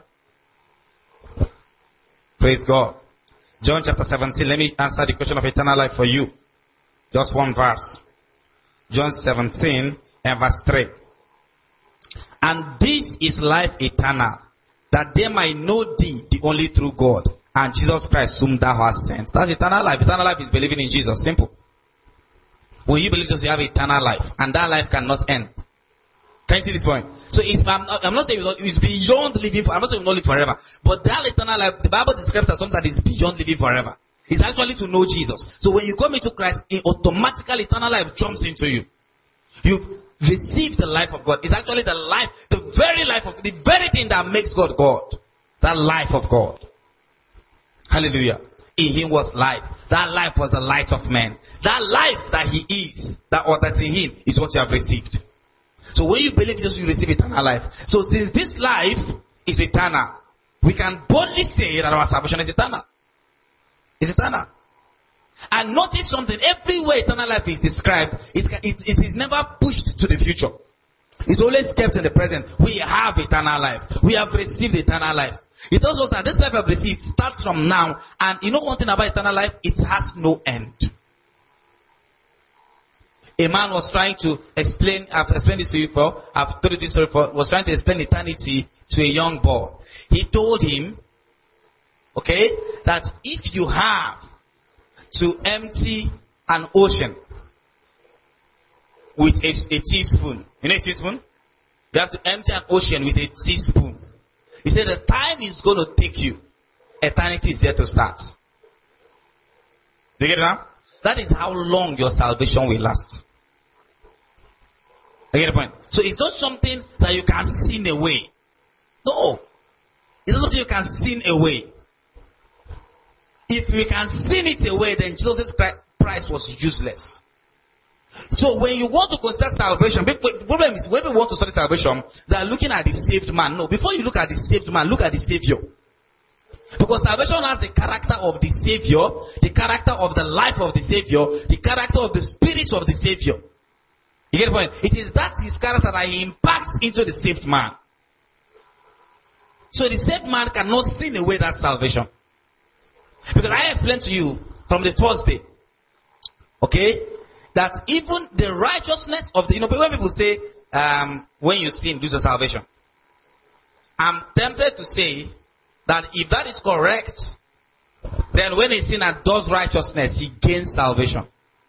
Praise God. John chapter seventeen. Let me answer the question of eternal life for you. Just one verse. John seventeen and verse three. And this is life eternal, that they might know thee, the only true God, and Jesus Christ whom thou hast sent. That's eternal life. Eternal life is believing in Jesus. Simple. When you believe Jesus, you have eternal life. And that life cannot end. Can you see this point? So it's, I'm not, I'm not saying it's beyond living for, I'm not saying not live forever. But that eternal life, the Bible describes as something that is beyond living forever. It's actually to know Jesus. So when you come into Christ, it automatically eternal life jumps into you. You receive the life of God. It's actually the life, the very life of, the very thing that makes God God. That life of God. Hallelujah. In him was life. That life was the light of men. That life that he is, that or that's in him, is what you have received. So when you believe in Jesus, you receive eternal life. So since this life is eternal, we can boldly say that our salvation is eternal. It's eternal. And notice something, every way eternal life is described, it, it, it is never pushed to the future. It's always kept in the present. We have eternal life. We have received eternal life. It tells us that this life we have received starts from now, and you know one thing about eternal life? It has no end. A man was trying to explain, I've explained this to you before, I've told you this story before, was trying to explain eternity to a young boy. He told him, okay, that if you have to empty an ocean with a, a teaspoon, you know a teaspoon? You have to empty an ocean with a teaspoon. He said the time is going to take you, eternity is yet to start. Do you get it now? That is how long your salvation will last. You get the point? So it's not something that you can sin away. No. It's not something you can sin away. If we can sin it away, then Jesus Christ was useless. So when you want to consider salvation, the problem is when we want to study salvation, they are looking at the saved man. No, before you look at the saved man, look at the Savior. Because salvation has the character of the Savior, the character of the life of the Savior, the character of the Spirit of the Savior. You get the point? It is that his character that he impacts into the saved man. So the saved man cannot sin away that salvation. Because I explained to you from the first day, okay, that even the righteousness of the, you know, when people say, um, when you sin, lose your salvation. I'm tempted to say that if that is correct, then when a sinner does righteousness, he gains salvation.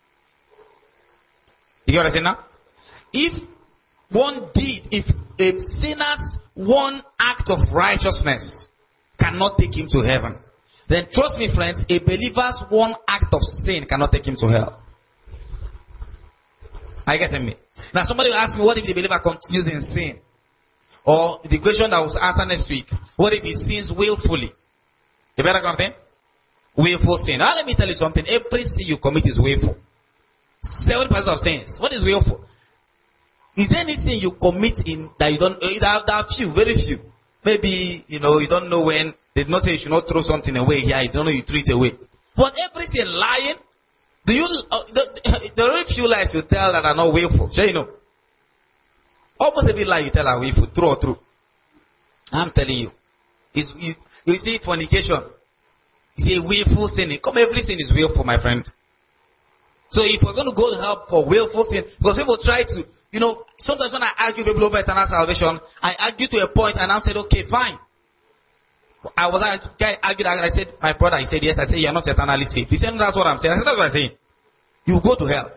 You get what I'm saying now? If one deed, if a sinner's one act of righteousness cannot take him to heaven, then trust me friends, a believer's one act of sin cannot take him to hell. Are you getting me? Now somebody will ask me, what if the believer continues in sin? Or the question that was answered next week, what if he sins willfully? You better come thing? Willful sin. Now let me tell you something, every sin you commit is willful. seventy percent of sins. What is willful? Is there any sin you commit in that you don't, there are, there are few, very few. Maybe, you know, you don't know when, they did not say you should not throw something away here, you don't know you threw it away. But every sin, lying, do you, uh, the, the very few lies you tell that are not willful, sure you know. Almost every lie you tell are willful, true or true. I'm telling you. It's, you, you see fornication, it's a willful sin. Come, every sin is willful, my friend. So if we're going to go to help for willful sin, because people try to, you know, sometimes when I argue people over eternal salvation, I argue to a point and I said, okay, fine. I was, I guy argued and I said, my brother, he said, yes. I said, you're not eternally saved. He said, no, that's what I'm saying. I said, that's what I'm saying. You go to hell.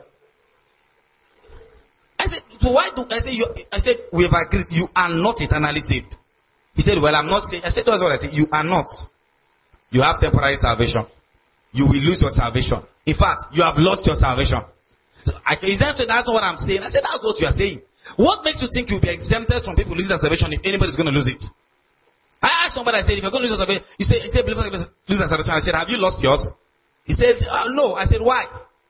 I said, so why do, I said, you, I said, we've agreed, you are not eternally saved. He said, well, I'm not saying, I said, that's what I said. You are not. You have temporary salvation. You will lose your salvation. In fact, you have lost your salvation. So I, is that, so that's what I'm saying? I said, that's what you are saying. What makes you think you'll be exempted from people losing their salvation if anybody's going to lose it? I asked somebody, I said, if you're going to lose your salvation, you say, you say, believers lose their salvation. I said, have you lost yours? He said, uh, no. I said, why?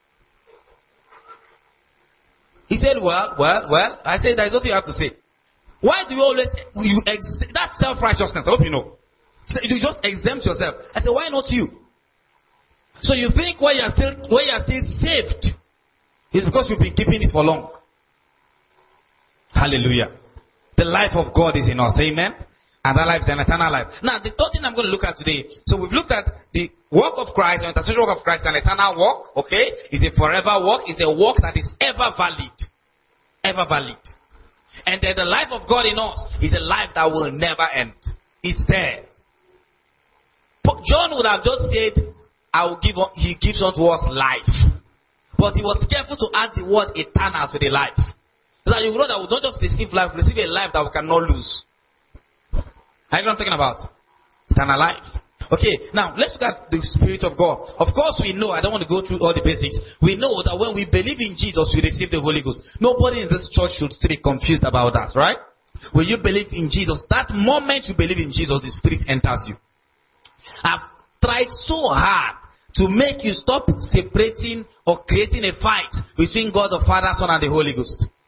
He said, well, well, well. I said, that's what you have to say. Why do you always, you ex- that's self-righteousness. I hope you know. He said, you just exempt yourself. I said, why not you? So you think when you are still, when you are still saved, it's because you've been keeping it for long. Hallelujah. The life of God is in us. Amen. And that life is an eternal life. Now, the third thing I'm going to look at today. So we've looked at the work of Christ, the intercessory work of Christ, an eternal work. Okay. It's a forever work. It's a work that is ever valid. Ever valid. And then the life of God in us is a life that will never end. It's there. But John would have just said, I will give, he gives unto us life. But he was careful to add the word eternal to the life. So that you know that we don't just receive life, we receive a life that we cannot lose. I know what I'm talking about. Eternal life. Okay, now let's look at the Spirit of God. Of course we know, I don't want to go through all the basics. We know that when we believe in Jesus, we receive the Holy Ghost. Nobody in this church should still be confused about that, right? When you believe in Jesus, that moment you believe in Jesus, the Spirit enters you. I've tried so hard to make you stop separating or creating a fight between God the Father, Son, and the Holy Ghost.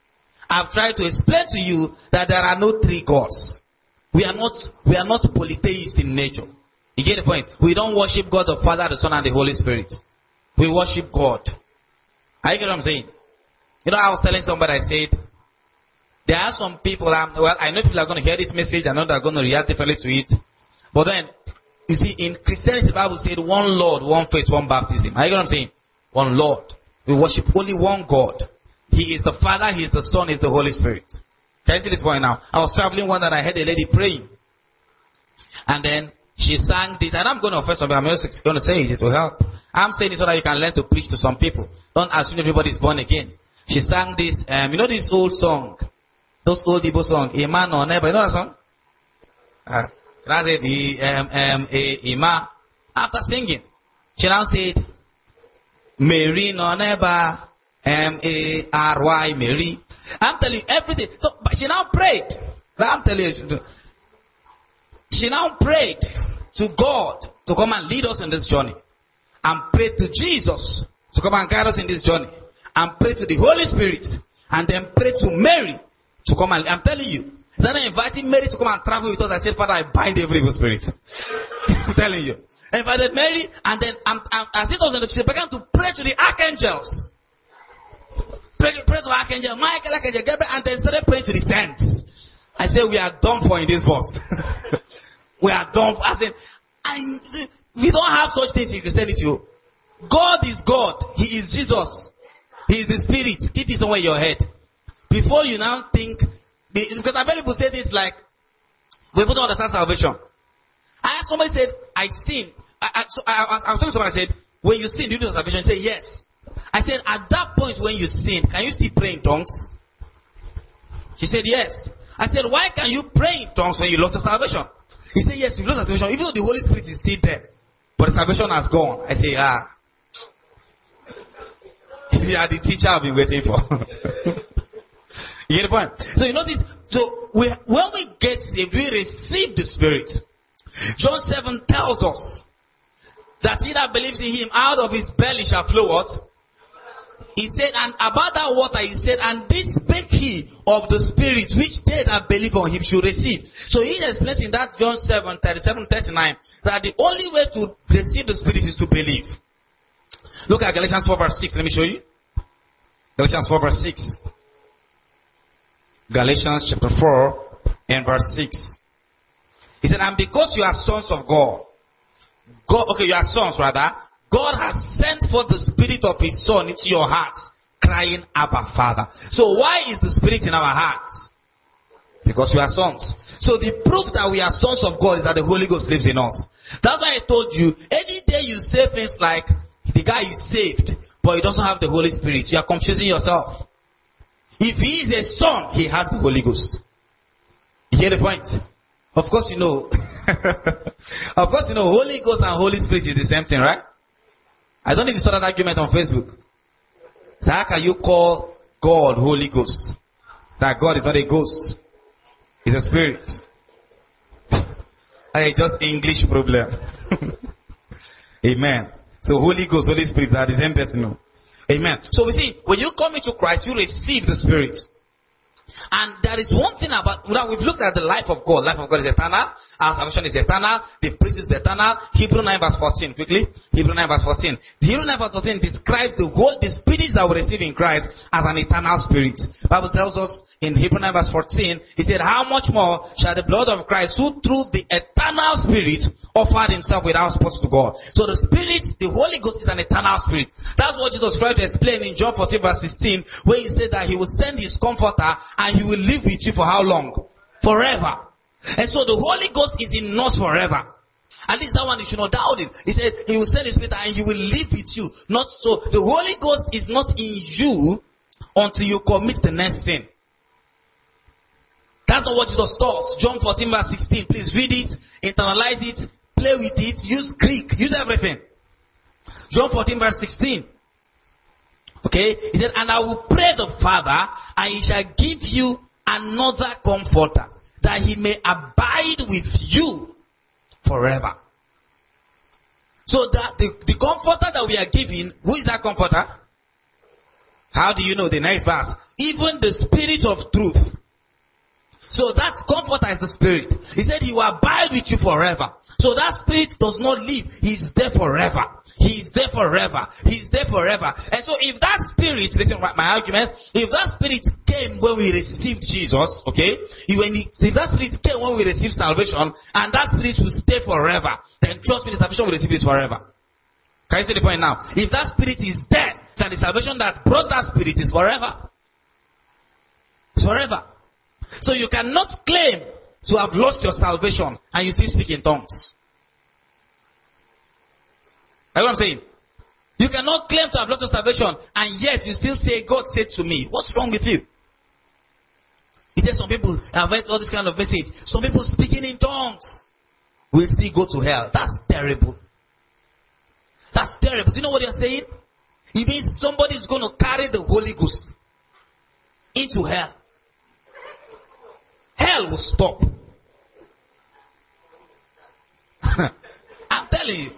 I've tried to explain to you that there are no three gods. We are not, we are not polytheists in nature. You get the point? We don't worship God the Father, the Son, and the Holy Spirit. We worship God. Are you get what I'm saying? You know, I was telling somebody, I said, there are some people, um, well, I know people are going to hear this message, I know they're going to react differently to it. But then, you see, in Christianity, the Bible said one Lord, one faith, one baptism. Are you get what I'm saying? One Lord. We worship only one God. He is the Father, He is the Son, He is the Holy Spirit. Can you see this point now? I was traveling one that I heard a lady praying. And then she sang this, and I'm going to first of all, I'm just going to say this will help. I'm saying this so that you can learn to preach to some people. Don't assume everybody is born again. She sang this, um, you know this old song? Those old Igbo song, Ima no Neba. You know that song? Uh, I said, um, um, Ima. After singing, she now said, Mary no Neba, M A R Y, Mary. I'm telling you everything. So, but she now prayed. I'm telling you. She now prayed to God to come and lead us in this journey. And prayed to Jesus to come and guide us in this journey. And pray to the Holy Spirit. And then pray to Mary to come and, I'm telling you. Then I invited Mary to come and travel with us. I said, Father, I bind every evil spirit. I'm telling you. I invited Mary, and then I'm, I'm, as it was in the, she began to pray to the archangels. Pray, pray to Archangel Michael, Archangel Gabriel, and then started praying to the saints. I said, we are done for in this bus. We are done for. I said, I, we don't have such things in Christianity. God is God. He is Jesus. He is the Spirit. Keep it somewhere in your head. Before you now think, because I've heard people say this like, we put on understand salvation. I have somebody said, I sin. I, I, so I, I, I was talking to somebody, I said, when you sin, do you know salvation? He said, yes. I said, at that point when you sin, can you still pray in tongues? She said, yes. I said, why can you pray in tongues when you lost your salvation? He said, yes, you lost your salvation, even though the Holy Spirit is still there. But the salvation has gone. I say, ah. You are the teacher I've been waiting for. You get the point? So you notice, so we, when we get saved, we receive the Spirit. John seven tells us that he that believes in Him, out of his belly shall flow what? He said, and about that water, he said, and this spake he of the Spirit, which they that believe on Him should receive. So he explains in that John seven, thirty-seven, thirty-nine, that the only way to receive the Spirit is to believe. Look at Galatians four verse six. Let me show you. Galatians four verse six. Galatians chapter four and verse six. He said, and because you are sons of God, God, okay, you are sons rather, God has sent forth the Spirit of His Son into your hearts, crying, Abba, Father. So why is the Spirit in our hearts? Because we are sons. So the proof that we are sons of God is that the Holy Ghost lives in us. That's why I told you, any day you say things like, the guy is saved, but he doesn't have the Holy Spirit, you are confusing yourself. If he is a son, he has the Holy Ghost. You hear the point? Of course you know. Of course you know, Holy Ghost and Holy Spirit is the same thing, right? I don't know if you saw that argument on Facebook. So how can you call God Holy Ghost? That God is not a ghost. He's a spirit. Hey, just English problem. Amen. So Holy Ghost, Holy Spirit are the same person. No? Amen. So we see, when you come into Christ, you receive the Spirit. And there is one thing about, now we've looked at the life of God. Life of God is eternal. Our salvation is eternal. The priest is eternal. Hebrew nine verse fourteen, quickly. Hebrew nine verse fourteen. The Hebrew nine verse fourteen describes the whole, the spirits that we receive in Christ as an eternal spirit. The Bible tells us in Hebrew nine verse fourteen, he said, how much more shall the blood of Christ, who through the eternal Spirit offered Himself without spot to God. So the Spirit, the Holy Ghost is an eternal spirit. That's what Jesus tried to explain in John fourteen verse sixteen, where He said that He will send His Comforter and He will live with you for how long? Forever. And so the Holy Ghost is in us forever. At least that one you should not doubt it. He said He will send His Spirit and He will live with you. Not so. The Holy Ghost is not in you until you commit the next sin. That's not what Jesus taught. John fourteen verse sixteen. Please read it, internalize it, play with it, use Greek, use everything. John fourteen verse sixteen. Okay? He said, and I will pray the Father, and He shall give you another comforter, that He may abide with you forever. So that the, the comforter that we are giving, who is that comforter? How do you know? The next verse. Even the Spirit of truth. So that comforter is the Spirit. He said he will abide with you forever. So that Spirit does not leave. He is there forever. He is there forever. He is there forever. And so if that Spirit, listen my argument, if that Spirit came when we received Jesus, okay, when he, if that Spirit came when we received salvation, and that Spirit will stay forever, then trust me, the salvation will receive it forever. Can you see the point now? If that Spirit is there, then the salvation that brought that Spirit is forever. It's forever. So you cannot claim to have lost your salvation and you still speak in tongues. That's what I'm saying. You cannot claim to have lost your salvation and yet you still say, God said to me. What's wrong with you? He said some people have heard all this kind of message. Some people speaking in tongues will still go to hell. That's terrible. That's terrible. Do you know what you're saying? It means somebody is going to carry the Holy Ghost into hell. Hell will stop. I'm telling you.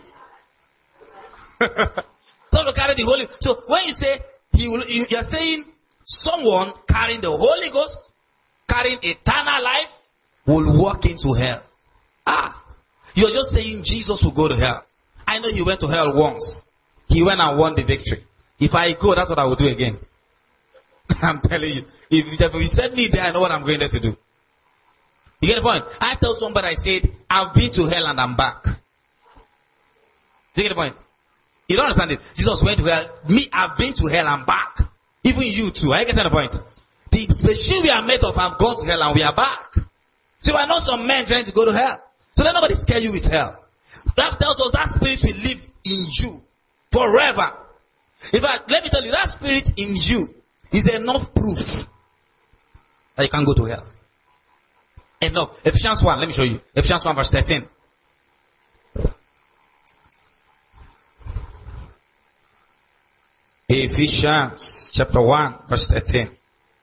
Someone will carry the Holy Ghost. So when you say, he will, you're saying someone carrying the Holy Ghost, carrying eternal life, will walk into hell. Ah, you're just saying Jesus will go to hell. I know he went to hell once. He went and won the victory. If I go, that's what I will do again. I'm telling you. If, if you send me there, I know what I'm going there to do. You get the point? I told somebody, I said, I've been to hell and I'm back. You get the point? You don't understand it. Jesus went to hell. Me, I've been to hell and back. Even you too. I get the point. The machine we are made of have gone to hell and we are back. So I know some men trying to go to hell. So let nobody scare you with hell. That tells us that spirit will live in you forever. In fact, let me tell you, that spirit in you is enough proof that you can't go to hell. Enough. Ephesians one, let me show you. Ephesians one verse thirteen. Ephesians chapter one verse thirteen.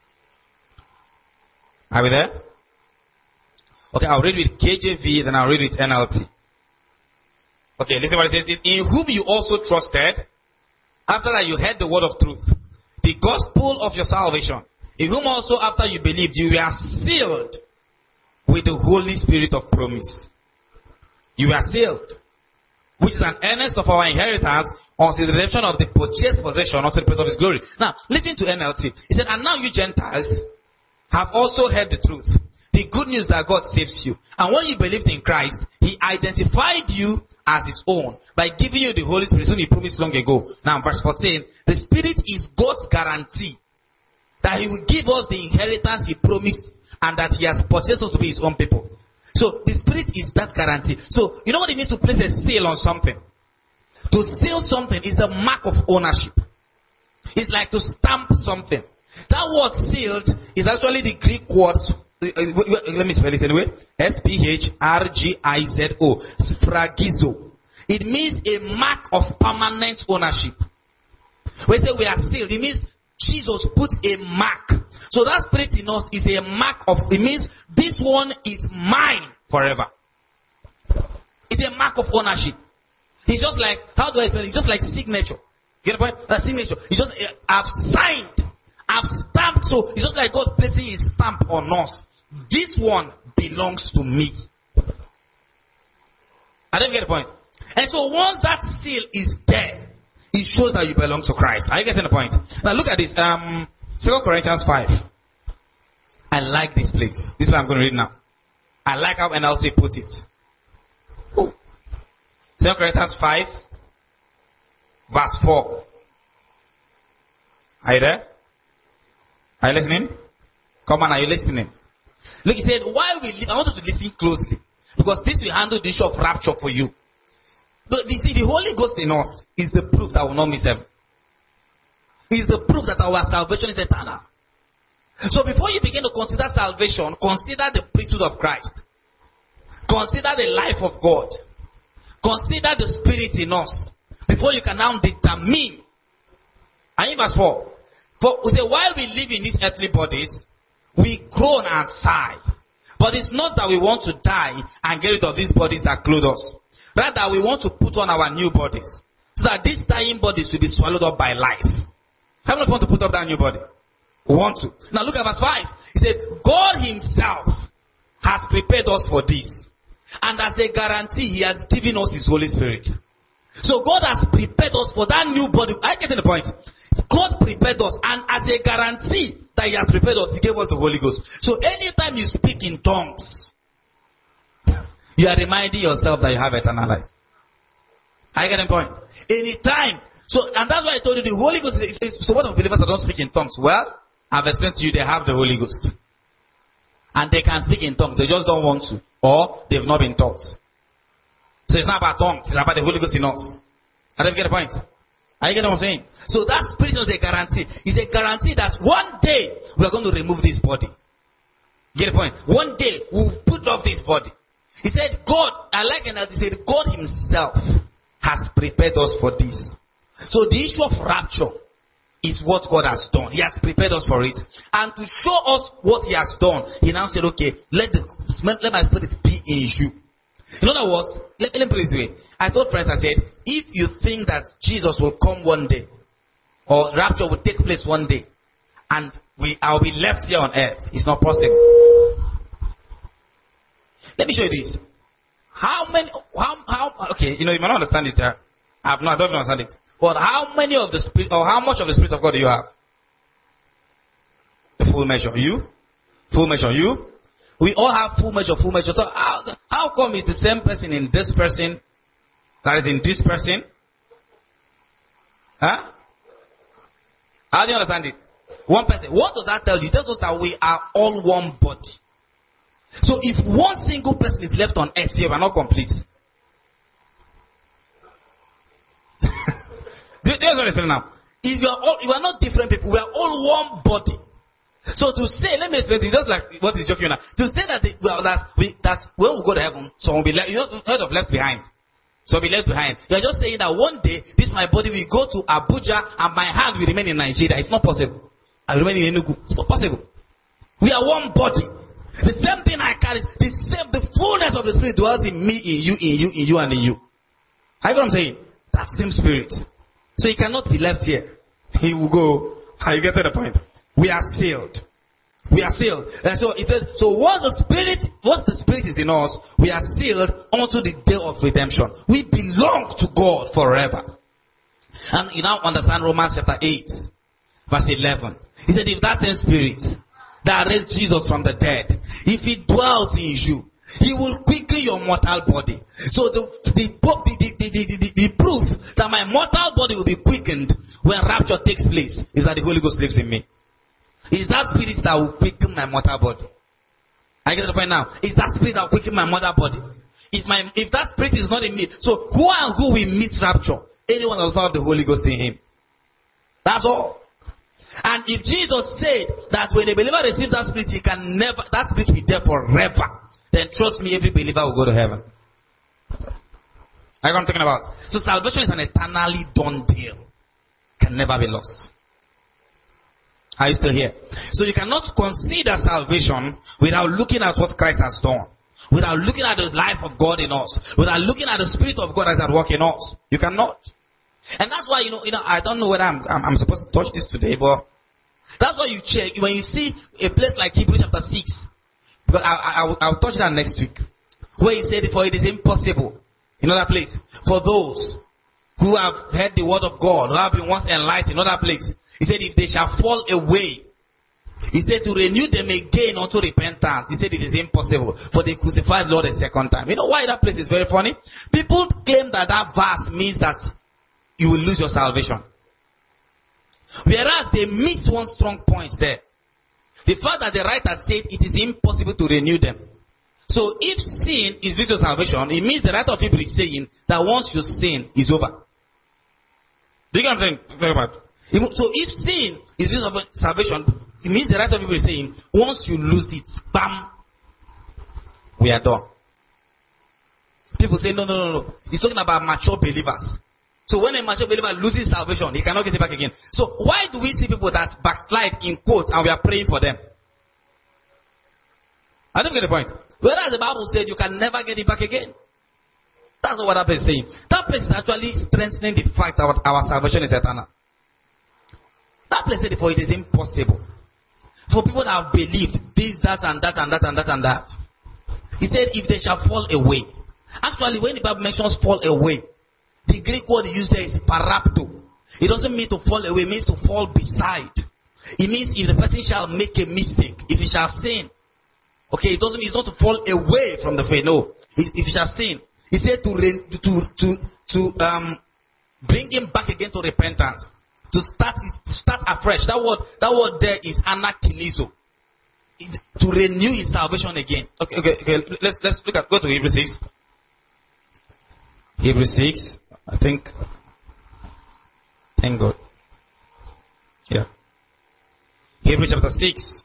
Are we there? Okay, I'll read with K J V, then I'll read with N L T. Okay, listen what it says. In whom you also trusted, after that you heard the word of truth, the gospel of your salvation, in whom also after you believed, you were sealed with the Holy Spirit of promise. You were sealed, which is an earnest of our inheritance until the redemption of the purchased possession unto the praise of his glory. Now, listen to N L T. He said, and now you Gentiles have also heard the truth, the good news that God saves you. And when you believed in Christ, he identified you as his own by giving you the Holy Spirit whom he promised long ago. Now, verse fourteen, the Spirit is God's guarantee that he will give us the inheritance he promised and that he has purchased us to be his own people. So, the Spirit is that guarantee. So, you know what it means to place a seal on something? To seal something is the mark of ownership. It's like to stamp something. That word sealed is actually the Greek word, let me spell it anyway. S P H R G I Z O. Sphragizo. It means a mark of permanent ownership. When we say we are sealed, it means Jesus put a mark. So that spirit in us is a mark of, it means this one is mine forever. It's a mark of ownership. It's just like, how do I explain it? It's just like signature. Get the point? That signature. It's just, uh, I've signed. I've stamped. So it's just like God placing his stamp on us. This one belongs to me. I don't get the point. And so once that seal is there, it shows that you belong to Christ. Are you getting the point? Now look at this. Um, Second Corinthians five. I like this place. This is what I'm going to read now. I like how N L T put it. Oh. Second Corinthians five, verse four. Are you there? Are you listening? Come on, are you listening? Look, he said, while we live, I want you to listen closely, because this will handle the issue of rapture for you. But you see, the Holy Ghost in us is the proof that we will not miss heaven. Is the proof that our salvation is eternal. So before you begin to consider salvation, consider the priesthood of Christ. Consider the life of God. Consider the spirit in us. Before you can now determine. And in verse four. For we say, while we live in these earthly bodies, we groan and sigh. But it's not that we want to die and get rid of these bodies that clothe us. Rather, we want to put on our new bodies, so that these dying bodies will be swallowed up by life. How many want to put up that new body? We want to. Now look at verse five. He said, God himself has prepared us for this. And as a guarantee, he has given us his Holy Spirit. So God has prepared us for that new body. I get the point. God prepared us, and as a guarantee that he has prepared us, he gave us the Holy Ghost. So anytime you speak in tongues, you are reminding yourself that you have eternal life. I get the point. Anytime. So, and that's why I told you the Holy Ghost is, is, so what of believers that don't speak in tongues? Well, I've explained to you they have the Holy Ghost. And they can speak in tongues. They just don't want to. Or they've not been taught. So it's not about tongues. It's about the Holy Ghost in us. I don't get the point. Are you getting what I'm saying? So that spirit is a guarantee. It's a guarantee that one day we are going to remove this body. You get the point? One day we'll put off this body. He said, God, I like it as he said, God himself has prepared us for this. So the issue of rapture is what God has done. He has prepared us for it. And to show us what he has done, he now said, okay, let the let my spirit be in you. In other words, let, let me put it this way. I told friends, I said, if you think that Jesus will come one day, or rapture will take place one day, and we I'll be left here on earth, it's not possible. Let me show you this. How many, how, how, okay, you know, you might not understand it, uh, I've not, I don't understand it. But how many of the Spirit, or how much of the Spirit of God do you have? The full measure. You? Full measure. You? We all have full measure, full measure. So how, how come it's the same person in this person that is in this person? Huh? How do you understand it? One person. What does that tell you? It tells us that we are all one body. So if one single person is left on earth here, we are not complete. Do you understand what I'm saying now? If you are all, you are not different people, we are all one body. So to say, let me explain to you, just like what is joking now. To say that, the, well, that, we, that when we go to heaven, someone will be left, you know, heard of left behind. So be left behind. You are just saying that one day, this my body will go to Abuja and my hand will remain in Nigeria. It's not possible. I will remain in Enugu. It's not possible. We are one body. The same thing I carry, the same, the fullness of the Spirit dwells in me, in you, in you, in you, and in you. I know what I'm saying? That same Spirit. So he cannot be left here. He will go. How you get to the point? We are sealed. We are sealed. And so he said, so once the Spirit, once the Spirit is in us, we are sealed unto the day of redemption. We belong to God forever. And you now understand Romans chapter eight, verse eleven. He said, if that same Spirit that raised Jesus from the dead, if he dwells in you, he will quicken your mortal body. So the the, the, the, the, the, the proof that my mortal body will be quickened when rapture takes place is that the Holy Ghost lives in me. It's that spirit that will quicken my mortal body. I get the point now. It's that spirit that will quicken my mortal body. If my if that spirit is not in me, so who and who will miss rapture? Anyone that does not have the Holy Ghost in him. That's all. And if Jesus said that when a believer receives that spirit, he can never, that spirit will be there forever, then trust me, every believer will go to heaven. I know what I'm talking about. So salvation is an eternally done deal. Can never be lost. Are you still here? So you cannot consider salvation without looking at what Christ has done. Without looking at the life of God in us. Without looking at the Spirit of God as at work in us. You cannot. And that's why, you know, you know, I don't know whether I'm, I'm, I'm supposed to touch this today, but that's why you check. When you see a place like Hebrews chapter six, but I, I, I will, I'll touch that next week. Where he said, for it is impossible. Another place. For those who have heard the word of God, who have been once enlightened, another place. He said, if they shall fall away, he said to renew them again unto repentance. He said it is impossible, for they crucified the Lord a second time. You know why that place is very funny? People claim that that verse means that you will lose your salvation. Whereas they miss one strong point there. The fact that the writer said it is impossible to renew them. So if sin is due to salvation, it means the writer of Hebrews is saying that once you sin, it's over. Do you get what I'm talking about? So if sin is due to salvation, it means the writer of Hebrews is saying, once you lose it, bam, we are done. People say, no, no, no, no. He's talking about mature believers. So when a mature believer loses salvation, he cannot get it back again. So why do we see people that backslide in quotes and we are praying for them? I don't get the point. Whereas the Bible said you can never get it back again. That's not what that place is saying. That place is actually strengthening the fact that our salvation is eternal. That That place said, for it is impossible for people that have believed this, that, and that, and that, and that, and that. He said, if they shall fall away. Actually, when the Bible mentions fall away, the Greek word used there is parapto. It doesn't mean to fall away, it means to fall beside. It means if the person shall make a mistake, if he shall sin. Okay, it doesn't mean it's not to fall away from the faith, no. If he shall sin. He said to, re, to, to, to, um, bring him back again to repentance. To start, start afresh. That word, that word there is anakinizo. It, to renew his salvation again. Okay, okay, okay. Let's, let's look at, go to Hebrews six. Hebrews six, I think. Thank God. Yeah. Hebrews chapter six.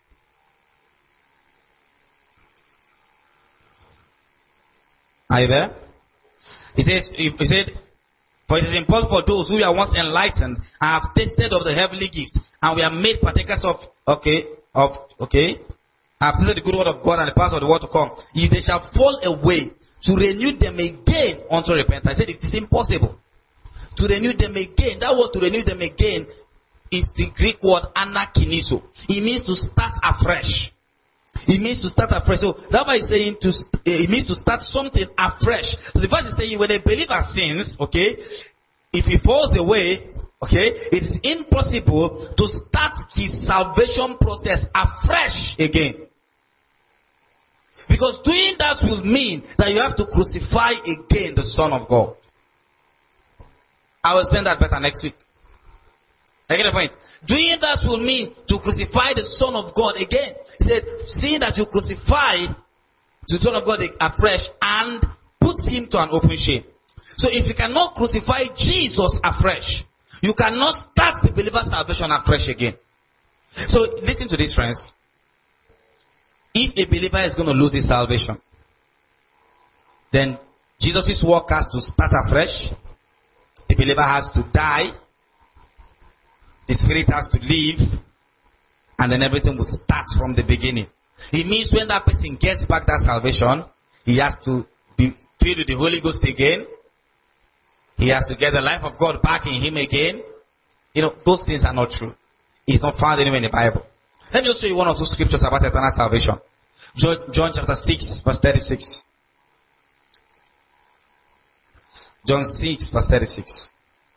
Are you there? He says, he said, for it is impossible for those who are once enlightened and have tasted of the heavenly gifts, and we are made partakers of, okay, of, okay, have tasted the good word of God and the power of the world to come. If they shall fall away, to renew them again unto repentance. I said it is impossible. To renew them again. That word to renew them again is the Greek word anakinizo. It means to start afresh. It means to start afresh. So that's why he's saying to, uh, it means to start something afresh. So the verse is saying when a believer sins, okay, if he falls away, okay, it is impossible to start his salvation process afresh again. Because doing that will mean that you have to crucify again the Son of God. I will explain that better next week. I get the point. Doing that will mean to crucify the Son of God again. He said, seeing that you crucify the Son of God afresh and put him to an open shame. So if you cannot crucify Jesus afresh, you cannot start the believer's salvation afresh again. So listen to this, friends. If a believer is going to lose his salvation, then Jesus' work has to start afresh. The believer has to die. The spirit has to leave. And then everything will start from the beginning. It means when that person gets back that salvation, he has to be filled with the Holy Ghost again. He has to get the life of God back in him again. You know, those things are not true. It's not found anywhere in the Bible. Let me just show you one or two scriptures about eternal salvation. John, John chapter six, verse thirty-six. John six, verse thirty-six.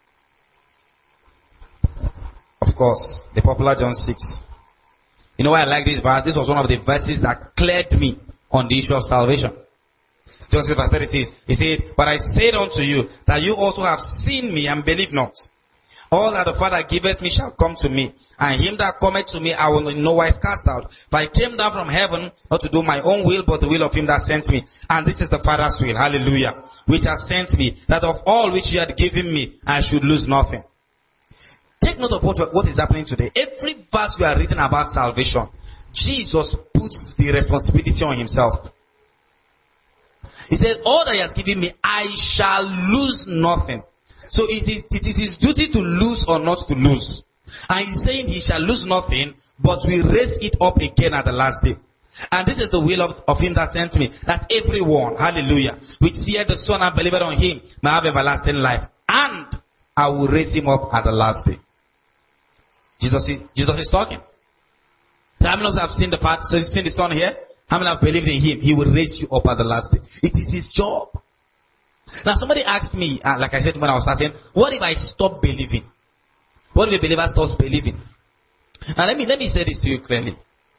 Of course, the popular John six. You know why I like this verse? This was one of the verses that cleared me on the issue of salvation. John six, verse thirty-six. He said, but I said unto you that you also have seen me and believe not. All that the Father giveth me shall come to me, and him that cometh to me I will in no wise cast out. For I came down from heaven not to do my own will, but the will of him that sent me. And this is the Father's will, hallelujah, which has sent me, that of all which he had given me, I should lose nothing. Take note of what, what is happening today. Every verse we are reading about salvation, Jesus puts the responsibility on himself. He said, all that he has given me, I shall lose nothing. So it is, it is his duty to lose or not to lose. And he's saying he shall lose nothing, but we raise it up again at the last day. And this is the will of, of him that sent me, that everyone, hallelujah, which seeth the Son and believeth on him, may have everlasting life. And I will raise him up at the last day. Jesus is, Jesus is talking. So how many of you have seen the Father, so you've seen the Son here? How many have believed in him? He will raise you up at the last day. It is his job. Now somebody asked me, uh, like I said when I was starting, what if I stop believing? What if a believer stops believing? Now let me, let me say this to you clearly.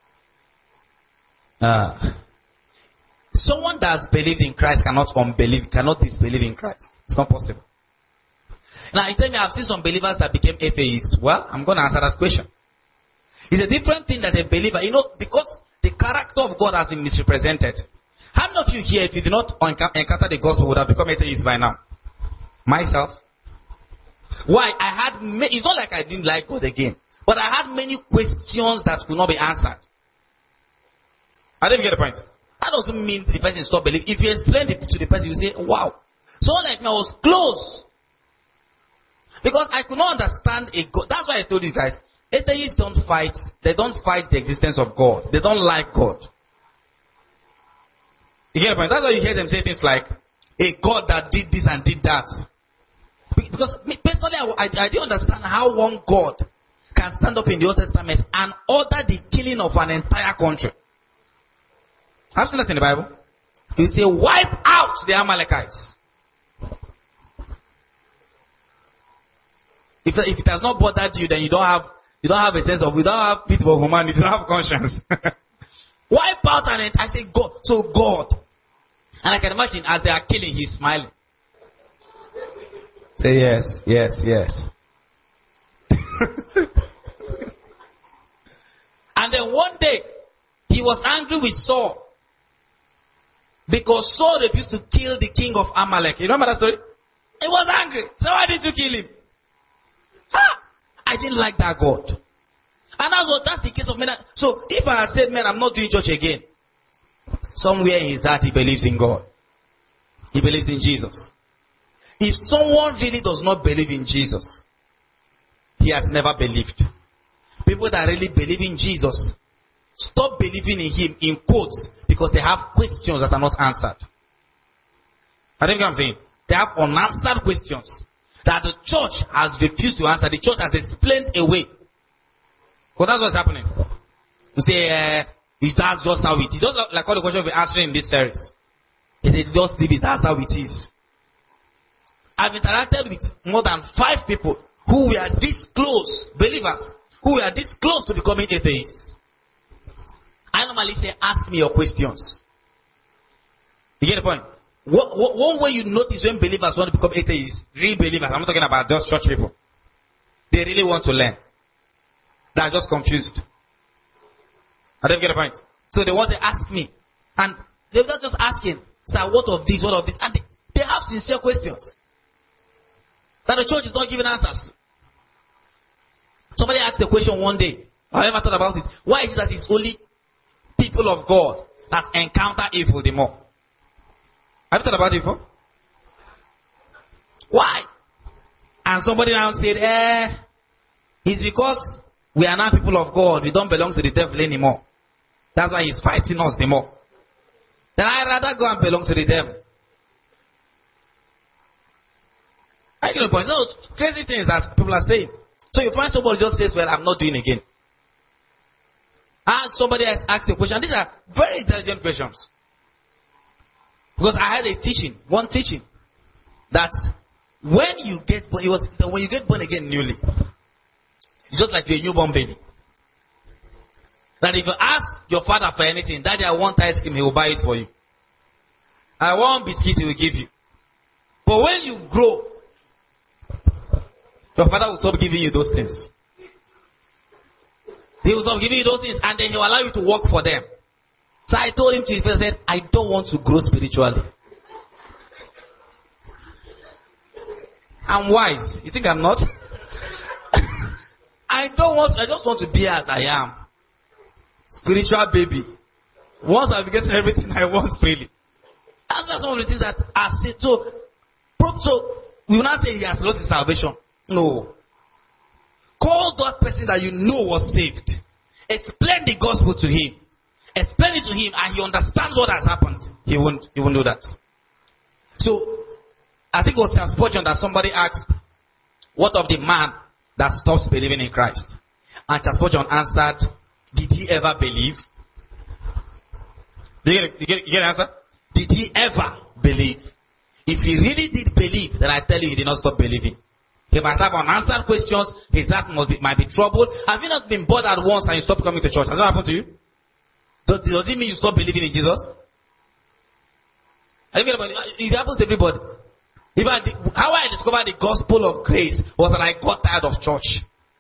Uh, someone that has believed in Christ cannot unbelieve, cannot disbelieve in Christ. It's not possible. Now you tell me I've seen some believers that became atheists. Well, I'm going to answer that question. It's a different thing that a believer, you know, because the character of God has been misrepresented. How many of you here, if you did not encounter the gospel, would have become atheists by now? Myself. Why? I had, ma- it's not like I didn't like God again, but I had many questions that could not be answered. I didn't get the point. That doesn't mean the person stopped believing. If you explain it to the person, you say, wow. Someone like me, I was close. Because I could not understand a God. That's why I told you guys, atheists don't fight, they don't fight the existence of God. They don't like God. You get the point? That's why you hear them say things like, a God that did this and did that. Because me, personally, I, I, I didn't understand how one God can stand up in the Old Testament and order the killing of an entire country. Have you seen that in the Bible? You say, wipe out the Amalekites. If, if it has not bothered you, then you don't have, you don't have a sense of, you don't have pity for humanity, you don't have conscience. Wipe out an entire, I say God, so God. And I can imagine as they are killing, he's smiling. Say yes, yes, yes. And then one day, he was angry with Saul. Because Saul refused to kill the king of Amalek. You remember that story? He was angry. So why didn't you kill him? Ha! I didn't like that God. And that's what, that's the case of men. So if I had said, man, I'm not doing church again. Somewhere in his heart he believes in God. He believes in Jesus. If someone really does not believe in Jesus, he has never believed. People that really believe in Jesus stop believing in him in quotes because they have questions that are not answered. I think what I'm saying. They have unanswered questions that the church has refused to answer. The church has explained away. Because that's what's happening. You say, uh, that's just how it is. Just like all the questions we're answering in this series. He said, just leave it, that's how it is. I've interacted with more than five people who were this close, believers, who were this close to becoming atheists. I normally say, ask me your questions. You get the point? What, what, one way you notice when believers want to become atheists, real believers, I'm not talking about just church people. They really want to learn. They are just confused. I don't get the point. So they want to ask me. And they're not just asking, sir, what of this, what of this? And they, they have sincere questions that the church is not giving answers to. Somebody asked a question one day. I never thought about it. Why is it that it's only people of God that encounter evil the more? Have you thought about it before? Why? And somebody now said, eh, it's because we are now people of God. We don't belong to the devil anymore. That's why he's fighting us the more. Then I'd rather go and belong to the devil. I get the point. No, crazy things that people are saying. So you find somebody just says, well, I'm not doing again. And somebody else asks a question. These are very intelligent questions. Because I had a teaching, one teaching, that when you get born, it was when you get born again newly, it's just like you're a newborn baby. That if you ask your father for anything, Daddy, I want ice cream, he will buy it for you. I want biscuit, he will give you. But when you grow, your father will stop giving you those things. He will stop giving you those things, and then he will allow you to work for them. So I told him to his face, I said, I don't want to grow spiritually. I'm wise. You think I'm not? I don't want, I just want to be as I am. Spiritual baby. Once I've getting everything I want freely. That's not some of the things that are said. So, so we will not say he has lost his salvation. No. Call that person that you know was saved. Explain the gospel to him. Explain it to him and he understands what has happened. He won't, he won't do that. So, I think it was Charles Spurgeon that somebody asked, what of the man that stops believing in Christ? And Charles Spurgeon answered, did he ever believe? Did you get, you get, you get the answer? Did he ever believe? If he really did believe, then I tell you he did not stop believing. He might have unanswered questions, his heart must be, might be troubled. Have you not been bothered once and you stopped coming to church? Has that happened to you? Does, does it mean you stop believing in Jesus? It happens to everybody. Even the, how I discovered the gospel of grace was that I got tired of church.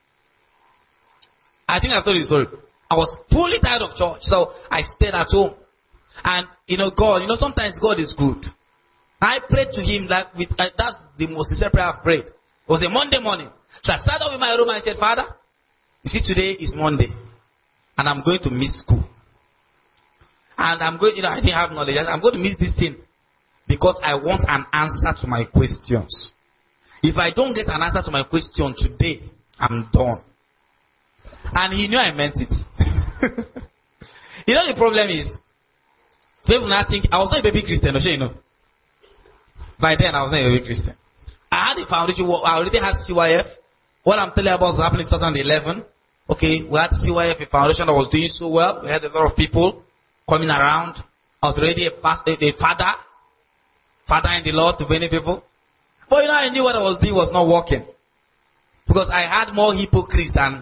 I think I've told you the story. I was fully tired of church, so I stayed at home. And, you know, God, you know, sometimes God is good. I prayed to him like with, uh, that's the most sincere prayer I've prayed. It was a Monday morning. So I sat up in my room and I said, Father, you see, today is Monday. And I'm going to miss school. And I'm going, you know, I didn't have knowledge. I'm going to miss this thing. Because I want an answer to my questions. If I don't get an answer to my question today, I'm done. And he knew I meant it. You know the problem is, people now think, I was not a baby Christian, no, you know. By then I was not a baby Christian. I had a foundation, I already had C Y F, what I'm telling you about was happening in twenty eleven. Okay, we had C Y F, a foundation that was doing so well. We had a lot of people coming around. I was already a pastor, a father, father in the Lord to many people. But you know, I knew what I was doing was not working. Because I had more hypocrites than,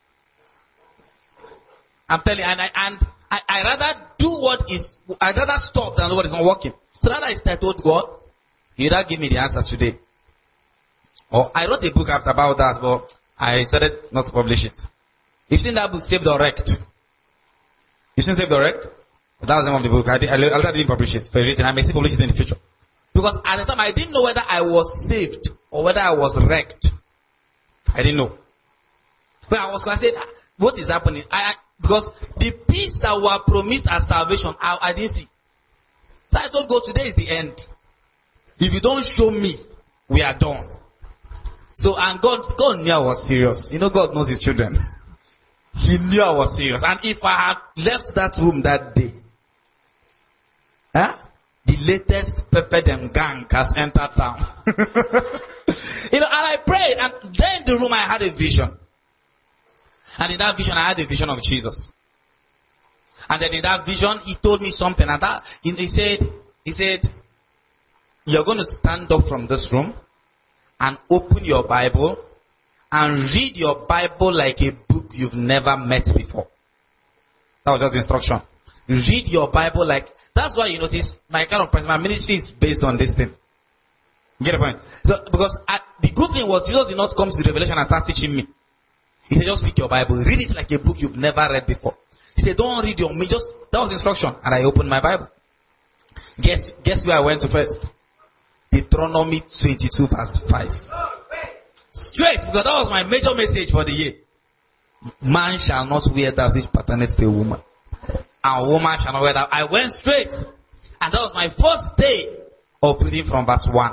I'm telling you, and I, and I, I rather do what is, I rather stop than what is not working. So that I told God, you either give me the answer today. Or I wrote a book after about that, but I decided not to publish it. You've seen that book, Saved or Wrecked? You've seen Saved or Wrecked? That was the name of the book. I, did, I, I didn't publish it for a reason. I may still publish it in the future. Because at the time, I didn't know whether I was saved or whether I was wrecked. I didn't know. But I was, I said, what is happening? I, because the peace that were promised as salvation, I, I didn't see. So I told God, today is the end. If you don't show me, we are done. So, and God, God knew I was serious. You know, God knows his children. He knew I was serious. And if I had left that room that day, huh? The latest Pepe Dem gang has entered town. You know, and I prayed, and there in the room I had a vision. And in that vision, I had a vision of Jesus. And then in that vision, he told me something. And that, he said, he said, you're going to stand up from this room and open your Bible and read your Bible like a book you've never met before. That was just the instruction. Read your Bible like, that's why you notice my kind of person, my ministry is based on this thing. Get the point? So, because I, the good thing was Jesus did not come to the revelation and start teaching me. He said, just pick your Bible, read it like a book you've never read before. He said, don't read your, just, that was the instruction. And I opened my Bible. Guess, guess where I went to first? Deuteronomy twenty-two verse five. Straight, because that was my major message for the year. Man shall not wear that which pertains to a woman. And a woman shall not wear that. I went straight. And that was my first day of reading from verse one.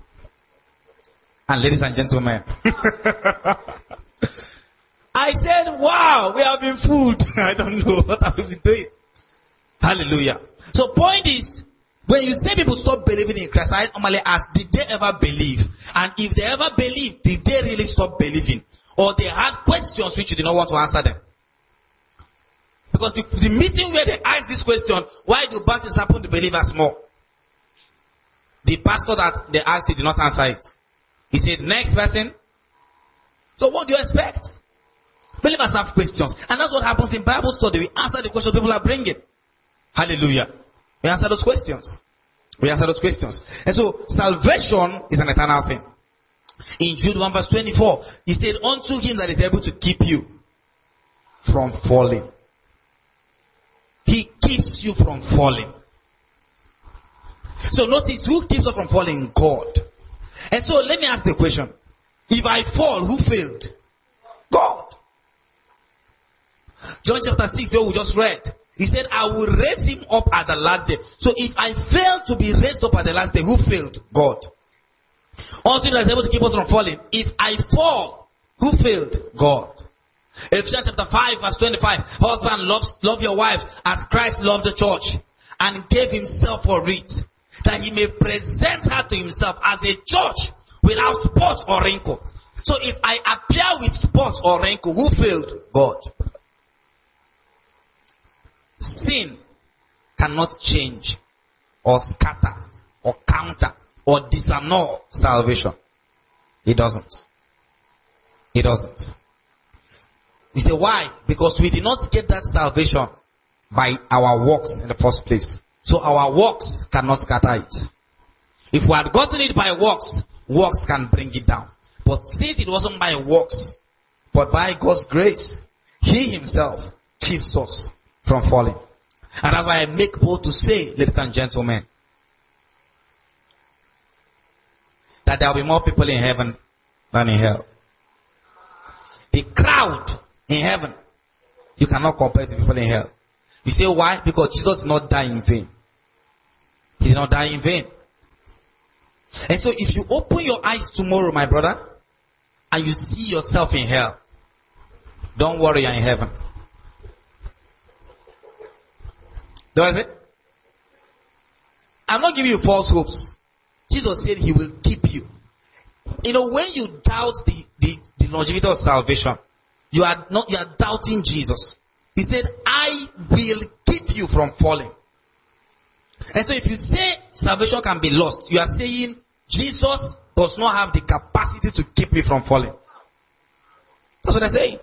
And ladies and gentlemen, I said, wow, we have been fooled. I don't know what have we been doing. Hallelujah. So point is, when you say people stop believing in Christ, I normally ask, did they ever believe? And if they ever believe, did they really stop believing? Or they had questions which you did not want to answer them? Because the, the meeting where they asked this question, why do bad things happen to believers more? The pastor that they asked, he did not answer it. He said, next person. So what do you expect? Believers have questions. And that's what happens in Bible study. We answer the questions people are bringing. Hallelujah. We answer those questions. We answer those questions. And so, salvation is an eternal thing. In Jude one verse twenty-four, he said, unto him that is able to keep you from falling. He keeps you from falling. So notice, who keeps us from falling? God. And so, let me ask the question. If I fall, who failed? God. John chapter six, where we just read. He said, I will raise him up at the last day. So if I fail to be raised up at the last day, who failed? God. Unto him that is able to keep us from falling. If I fall, who failed? God. Ephesians chapter five verse twenty-five. Husband, love, love your wives as Christ loved the church and gave himself for it, that he may present her to himself as a church without spot or wrinkle. So if I appear with spot or wrinkle, who failed? God. Sin cannot change or scatter or counter or disannul salvation. It doesn't. It doesn't. You say why? Because we did not get that salvation by our works in the first place. So our works cannot scatter it. If we had gotten it by works, works can bring it down. But since it wasn't by works, but by God's grace, He Himself keeps us from falling. And that's why I make bold to say, ladies and gentlemen, that there will be more people in heaven than in hell. The crowd in heaven, you cannot compare to people in hell. You say why? Because Jesus did not die in vain. He did not die in vain. And so if you open your eyes tomorrow, my brother, and you see yourself in hell, don't worry, you're in heaven. Don't it? I'm not giving you false hopes. Jesus said He will keep you. You know, when you doubt the, the, the longevity of salvation, you are not, you are doubting Jesus. He said, I will keep you from falling. And so if you say salvation can be lost, you are saying Jesus does not have the capacity to keep me from falling. That's what I'm saying.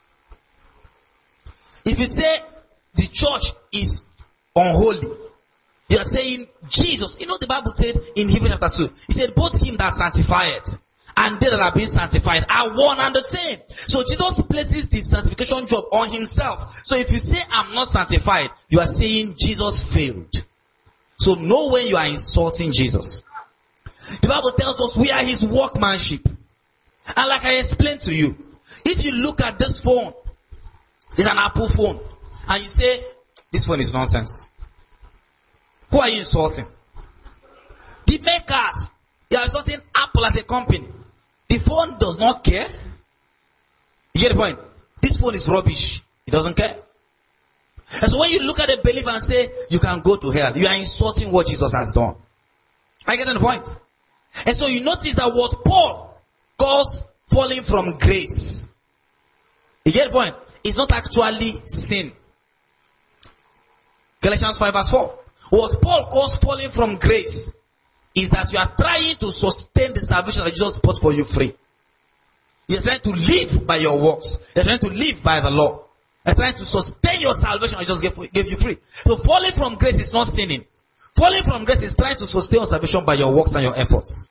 If you say the church is unholy, you are saying Jesus. You know the Bible said in Hebrews chapter two, it said both him that sanctified and they that are being sanctified are one and the same. So Jesus places the sanctification job on himself. So if you say I'm not sanctified, you are saying Jesus failed. So know when you are insulting Jesus. The Bible tells us we are his workmanship. And like I explained to you, if you look at this phone, it's an Apple phone, and you say, this phone is nonsense. Who are you insulting? The makers. You are insulting Apple as a company. The phone does not care. You get the point? This phone is rubbish. It doesn't care. And so when you look at a believer and say, you can go to hell, you are insulting what Jesus has done. I get the point. And so you notice that what Paul calls falling from grace, you get the point? It's not actually sin. Galatians five verse four. What Paul calls falling from grace is that you are trying to sustain the salvation that Jesus bought for you free. You're trying to live by your works. You're trying to live by the law. You're trying to sustain your salvation that Jesus gave, gave you free. So falling from grace is not sinning. Falling from grace is trying to sustain your salvation by your works and your efforts.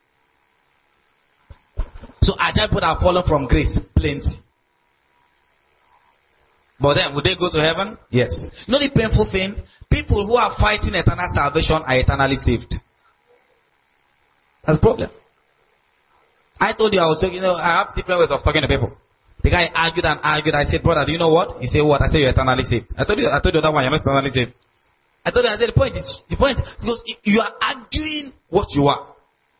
So agile people have fallen from grace plenty. But then, would they go to heaven? Yes. You know the painful thing? People who are fighting eternal salvation are eternally saved. That's the problem. I told you I was talking, you know, I have different ways of talking to people. The guy argued and argued. I said, brother, do you know what? He said, what? I said, you're eternally saved. I told you, I told you that one, you're not eternally saved. I told you, I said, the point is, the point, because you are arguing what you are.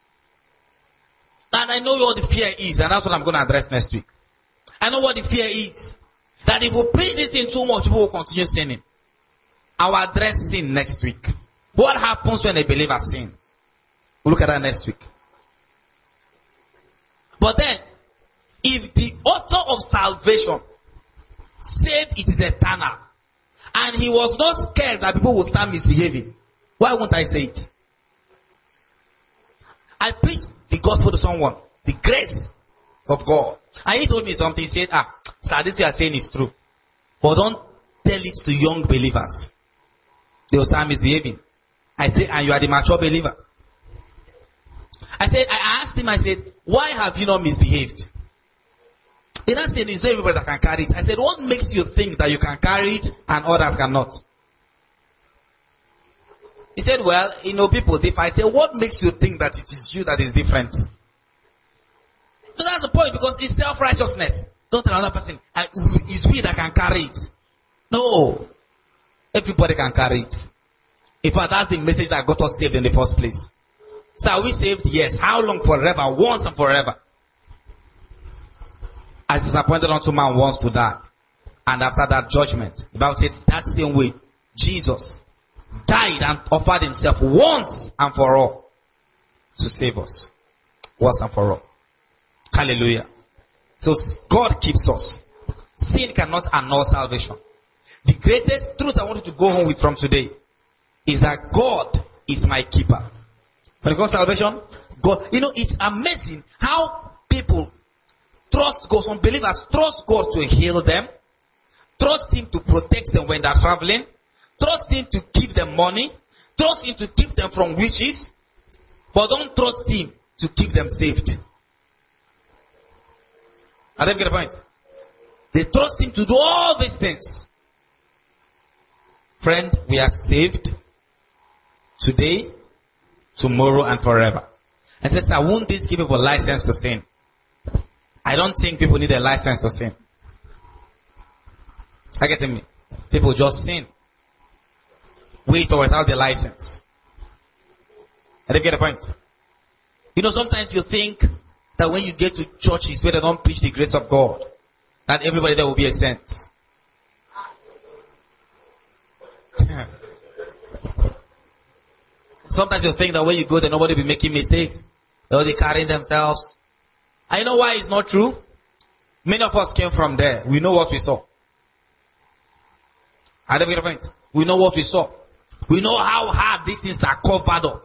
And I know what the fear is, and that's what I'm going to address next week. I know what the fear is. That if we preach this thing too much, people will continue sinning. I will address sin next week. What happens when a believer sins? We'll look at that next week. But then, if the author of salvation said it is eternal, and he was not scared that people will start misbehaving, why won't I say it? I preached the gospel to someone, the grace of God. And he told me something. He said, ah, sir, this you are saying is true. But don't tell it to young believers. They will start misbehaving. I said, and you are the mature believer. I said, I asked him, I said, why have you not misbehaved? He then said, it's not everybody that can carry it. I said, what makes you think that you can carry it and others cannot? He said, well, you know, people differ. I said, what makes you think that it is you that is different? So that's the point, because it's self-righteousness. Don't tell another person, it's we that can carry it. No. Everybody can carry it. In fact, that's the message that got us saved in the first place. So are we saved? Yes. How long? Forever. Once and forever. As is appointed unto man once to die. And after that judgment, the Bible said that same way, Jesus died and offered himself once and for all to save us. Once and for all. Hallelujah. So God keeps us. Sin cannot annul salvation. The greatest truth I want you to go home with from today is that God is my keeper. When it comes to salvation, God, you know, it's amazing how people trust God. Some believers trust God to heal them, trust him to protect them when they're traveling, trust him to give them money, trust him to keep them from witches, but don't trust him to keep them saved. I don't get the point. They trust him to do all these things. Friend, we are saved today, tomorrow, and forever. And says, I won't this give people license to sin. I don't think people need a license to sin. I get me. People just sin. With or without the license. I don't get the point. You know, sometimes you think that when you get to churches where they don't preach the grace of God, that everybody there will be a saint. Sometimes you think that when you go there, nobody will be making mistakes. They'll be carrying themselves. I know why it's not true. Many of us came from there. We know what we saw. I don't get a point. We know what we saw. We know how hard these things are covered up.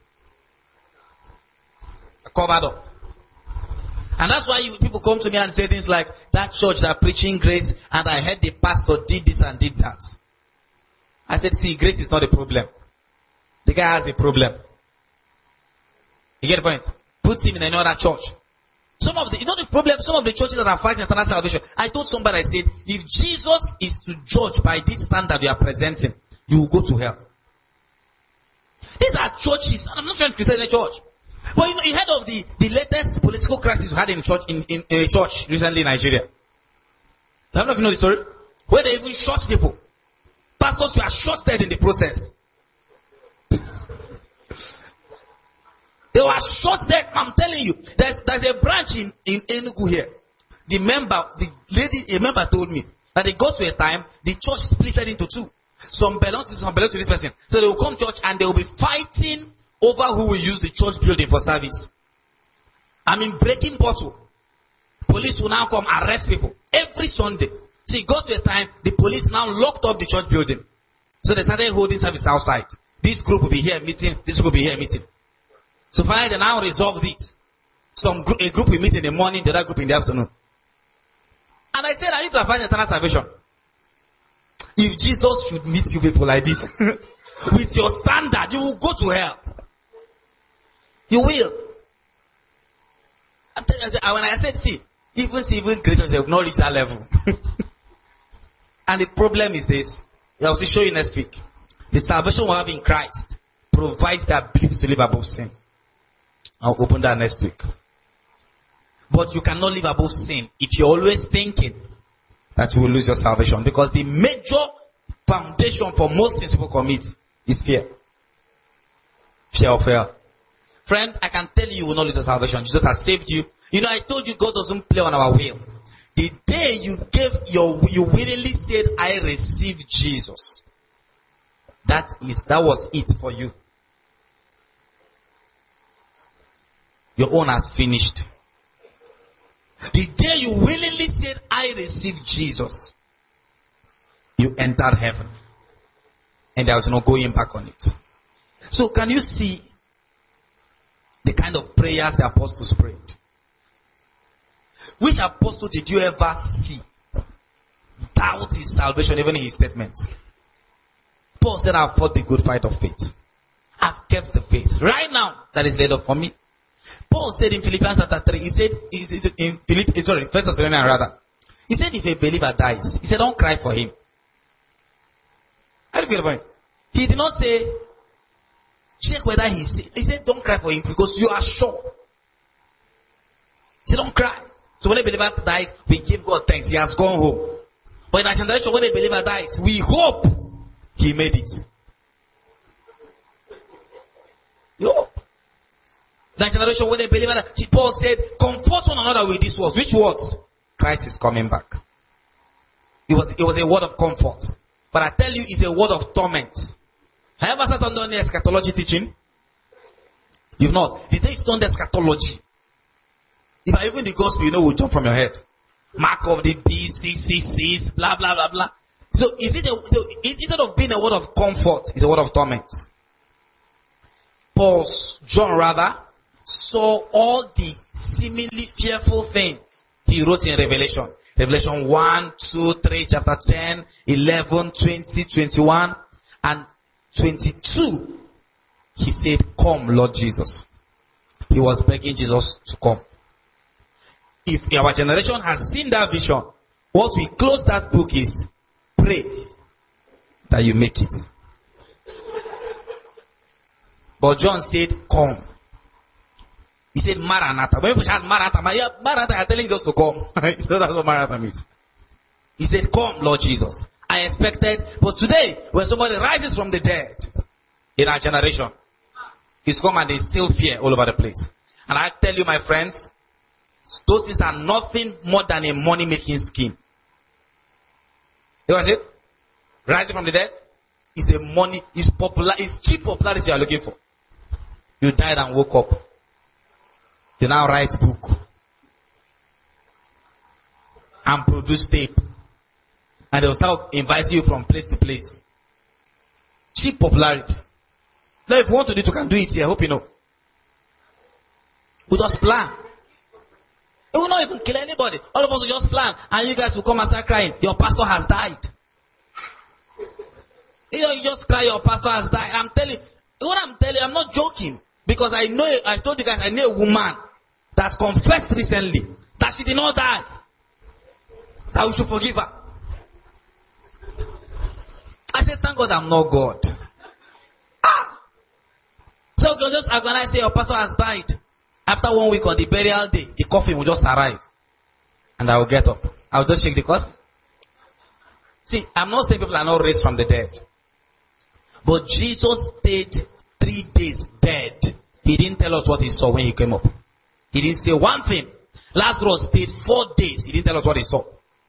Covered up. And that's why you, people come to me and say things like, that church that preaching grace, and I heard the pastor did this and did that. I said, see, grace is not a problem. The guy has a problem. You get the point? Put him in another church. Some of the, you know the problem, some of the churches that are fighting eternal salvation. I told somebody, I said, if Jesus is to judge by this standard you are presenting, you will go to hell. These are churches, and I'm not trying to criticize the church. But you know, you heard of the, the latest political crisis we had in church, in, in, in a church recently in Nigeria. I don't know if you know the story. Where they even shot people. Pastors were shot dead in the process. They were shot dead. I'm telling you. There's, there's a branch in, in Enugu here. The member, the lady, a member told me that they got to a time, the church splitted into two. Some belong to, some belong to this person. So they will come to church and they will be fighting over who will use the church building for service. I mean, breaking bottle. Police will now come arrest people every Sunday. See, it got to a time, the police now locked up the church building. So they started holding service outside. This group will be here meeting, this group will be here meeting. So finally they now resolve this. Some group, a group will meet in the morning, the other group in the afternoon. And I said, are you going to find eternal salvation? If Jesus should meet you people like this, with your standard, you will go to hell. You will. I'm telling you, when I said, see, even see, even Christians have not reached that level. And the problem is this. I will show you next week. The salvation we have in Christ provides the ability to live above sin. I'll open that next week. But you cannot live above sin if you're always thinking that you will lose your salvation. Because the major foundation for most sins people commit is fear. Fear of hell. Friend, I can tell you you will not lose your salvation. Jesus has saved you. You know, I told you God doesn't play on our will. The day you gave your, you willingly said, I received Jesus. That is, that was it for you. Your own has finished. The day you willingly said, I received Jesus, you entered heaven. And there was no going back on it. So can you see the kind of prayers the apostles prayed? Which apostle did you ever see doubt his salvation even in his statements? Paul said, I've fought the good fight of faith. I've kept the faith. Right now, that is laid up for me. Paul said in Philippians chapter three, he said, in Philipp, sorry, First Thessalonians rather, he said if a believer dies, he said don't cry for him. How do you get the point? He did not say, check whether he said, he said don't cry for him because you are sure. He said don't cry. So when a believer dies, we give God thanks. He has gone home. But in our generation, when a believer dies, we hope he made it. You hope. In our generation, when a believer dies, Paul said, comfort one another with these words. Which words? Christ is coming back. It was, it was a word of comfort. But I tell you, it's a word of torment. Have you ever sat under the eschatology teaching? You've not. The day you study eschatology, if I even the gospel, you know, will jump from your head. Mark of the beast, six six six, blah, blah, blah, blah. So, is it a, instead of being a word of comfort, it's a word of torment. Paul, John rather, saw all the seemingly fearful things he wrote in Revelation. Revelation one, two, three, chapter ten, eleven, twenty, twenty-one, and twenty-two. He said, come, Lord Jesus. He was begging Jesus to come. If our generation has seen that vision, what we close that book is, pray that you make it. But John said, come. He said, Maranatha. When people shout Maranatha, Maranatha are telling us to come. That's what Maranatha means. He said, come, Lord Jesus. I expected, but today, when somebody rises from the dead, in our generation, he's come and there's still fear all over the place. And I tell you, my friends, those things are nothing more than a money-making scheme. You know what it? Rising from the dead is a money, is popular, is cheap popularity you are looking for. You died and woke up. You now write book. and produce tape. And they'll start inviting you from place to place. Cheap popularity. Now if you want to do it, you can do it here. I hope you know. We just plan. It will not even kill anybody. All of us will just plan. And you guys will come and start crying. Your pastor has died. You know, you just cry, your pastor has died. I'm telling you, what I'm telling you, I'm not joking. Because I know, I told you guys, I know a woman that confessed recently that she did not die. That we should forgive her. I said, thank God I'm not God. Ah! So you just organize, say your pastor has died. After one week on the burial day, the coffin will just arrive. And I will get up. I will just shake the coffin. See, I'm not saying people are not raised from the dead. But Jesus stayed three days dead. He didn't tell us what he saw when he came up. He didn't say one thing. Lazarus stayed four days. He didn't tell us what he saw.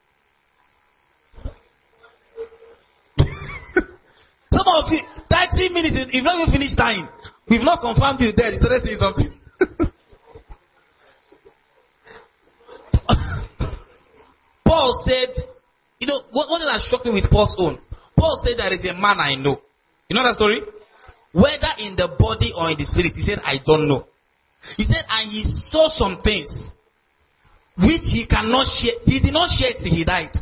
Some of you, thirty minutes, you've not even finished dying. We've not confirmed you dead. You started saying something. Paul said, you know, what, what did I shock me with Paul's own? Paul said there is a man I know. You know that story? Whether in the body or in the spirit, he said, I don't know. He said, and he saw some things which he cannot share. He did not share it till he died.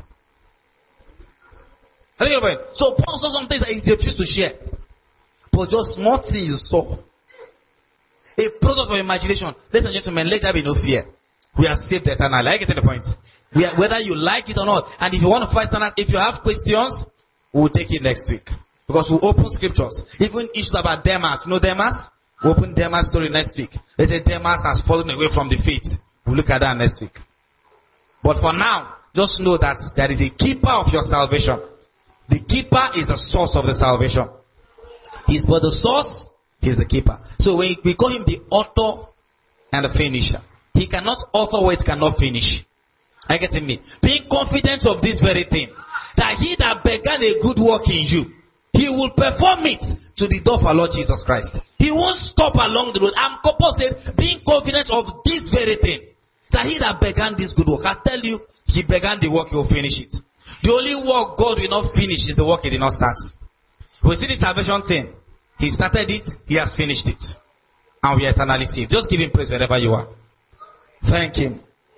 So Paul saw some things that he refused to share. But just small thing you saw. A product of imagination. Ladies and gentlemen, let there be no fear. We are saved eternally. I get to the point. We are, whether you like it or not. And if you want to fight on that, if you have questions, we'll take it next week. Because we'll open scriptures. Even issues about Demas. You know Demas? We'll open Demas' story next week. They say Demas has fallen away from the faith. We'll look at that next week. But for now, just know that there is a keeper of your salvation. The keeper is the source of the salvation. He's but the source, he's the keeper. So when we call him the author and the finisher. He cannot author what it cannot finish. I get me. Being confident of this very thing. That he that began a good work in you, he will perform it to the door of our Lord Jesus Christ. He won't stop along the road. I'm composite, being confident of this very thing. That he that began this good work, I tell you, he began the work, he will finish it. The only work God will not finish is the work he did not start. We see the salvation thing. He started it, he has finished it. And we are eternally saved. Just give him praise wherever you are. Thank him.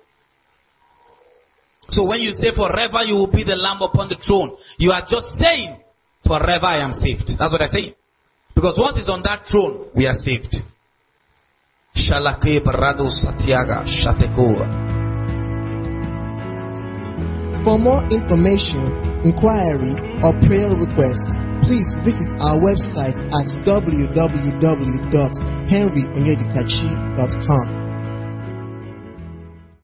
So when you say forever you will be the Lamb upon the throne, you are just saying, forever I am saved. That's what I say. Because once it's on that throne, we are saved. Shalake Barado Satyaga Shatekora. For more information, inquiry, or prayer request, please visit our website at w w w dot henry onyedikachi dot com.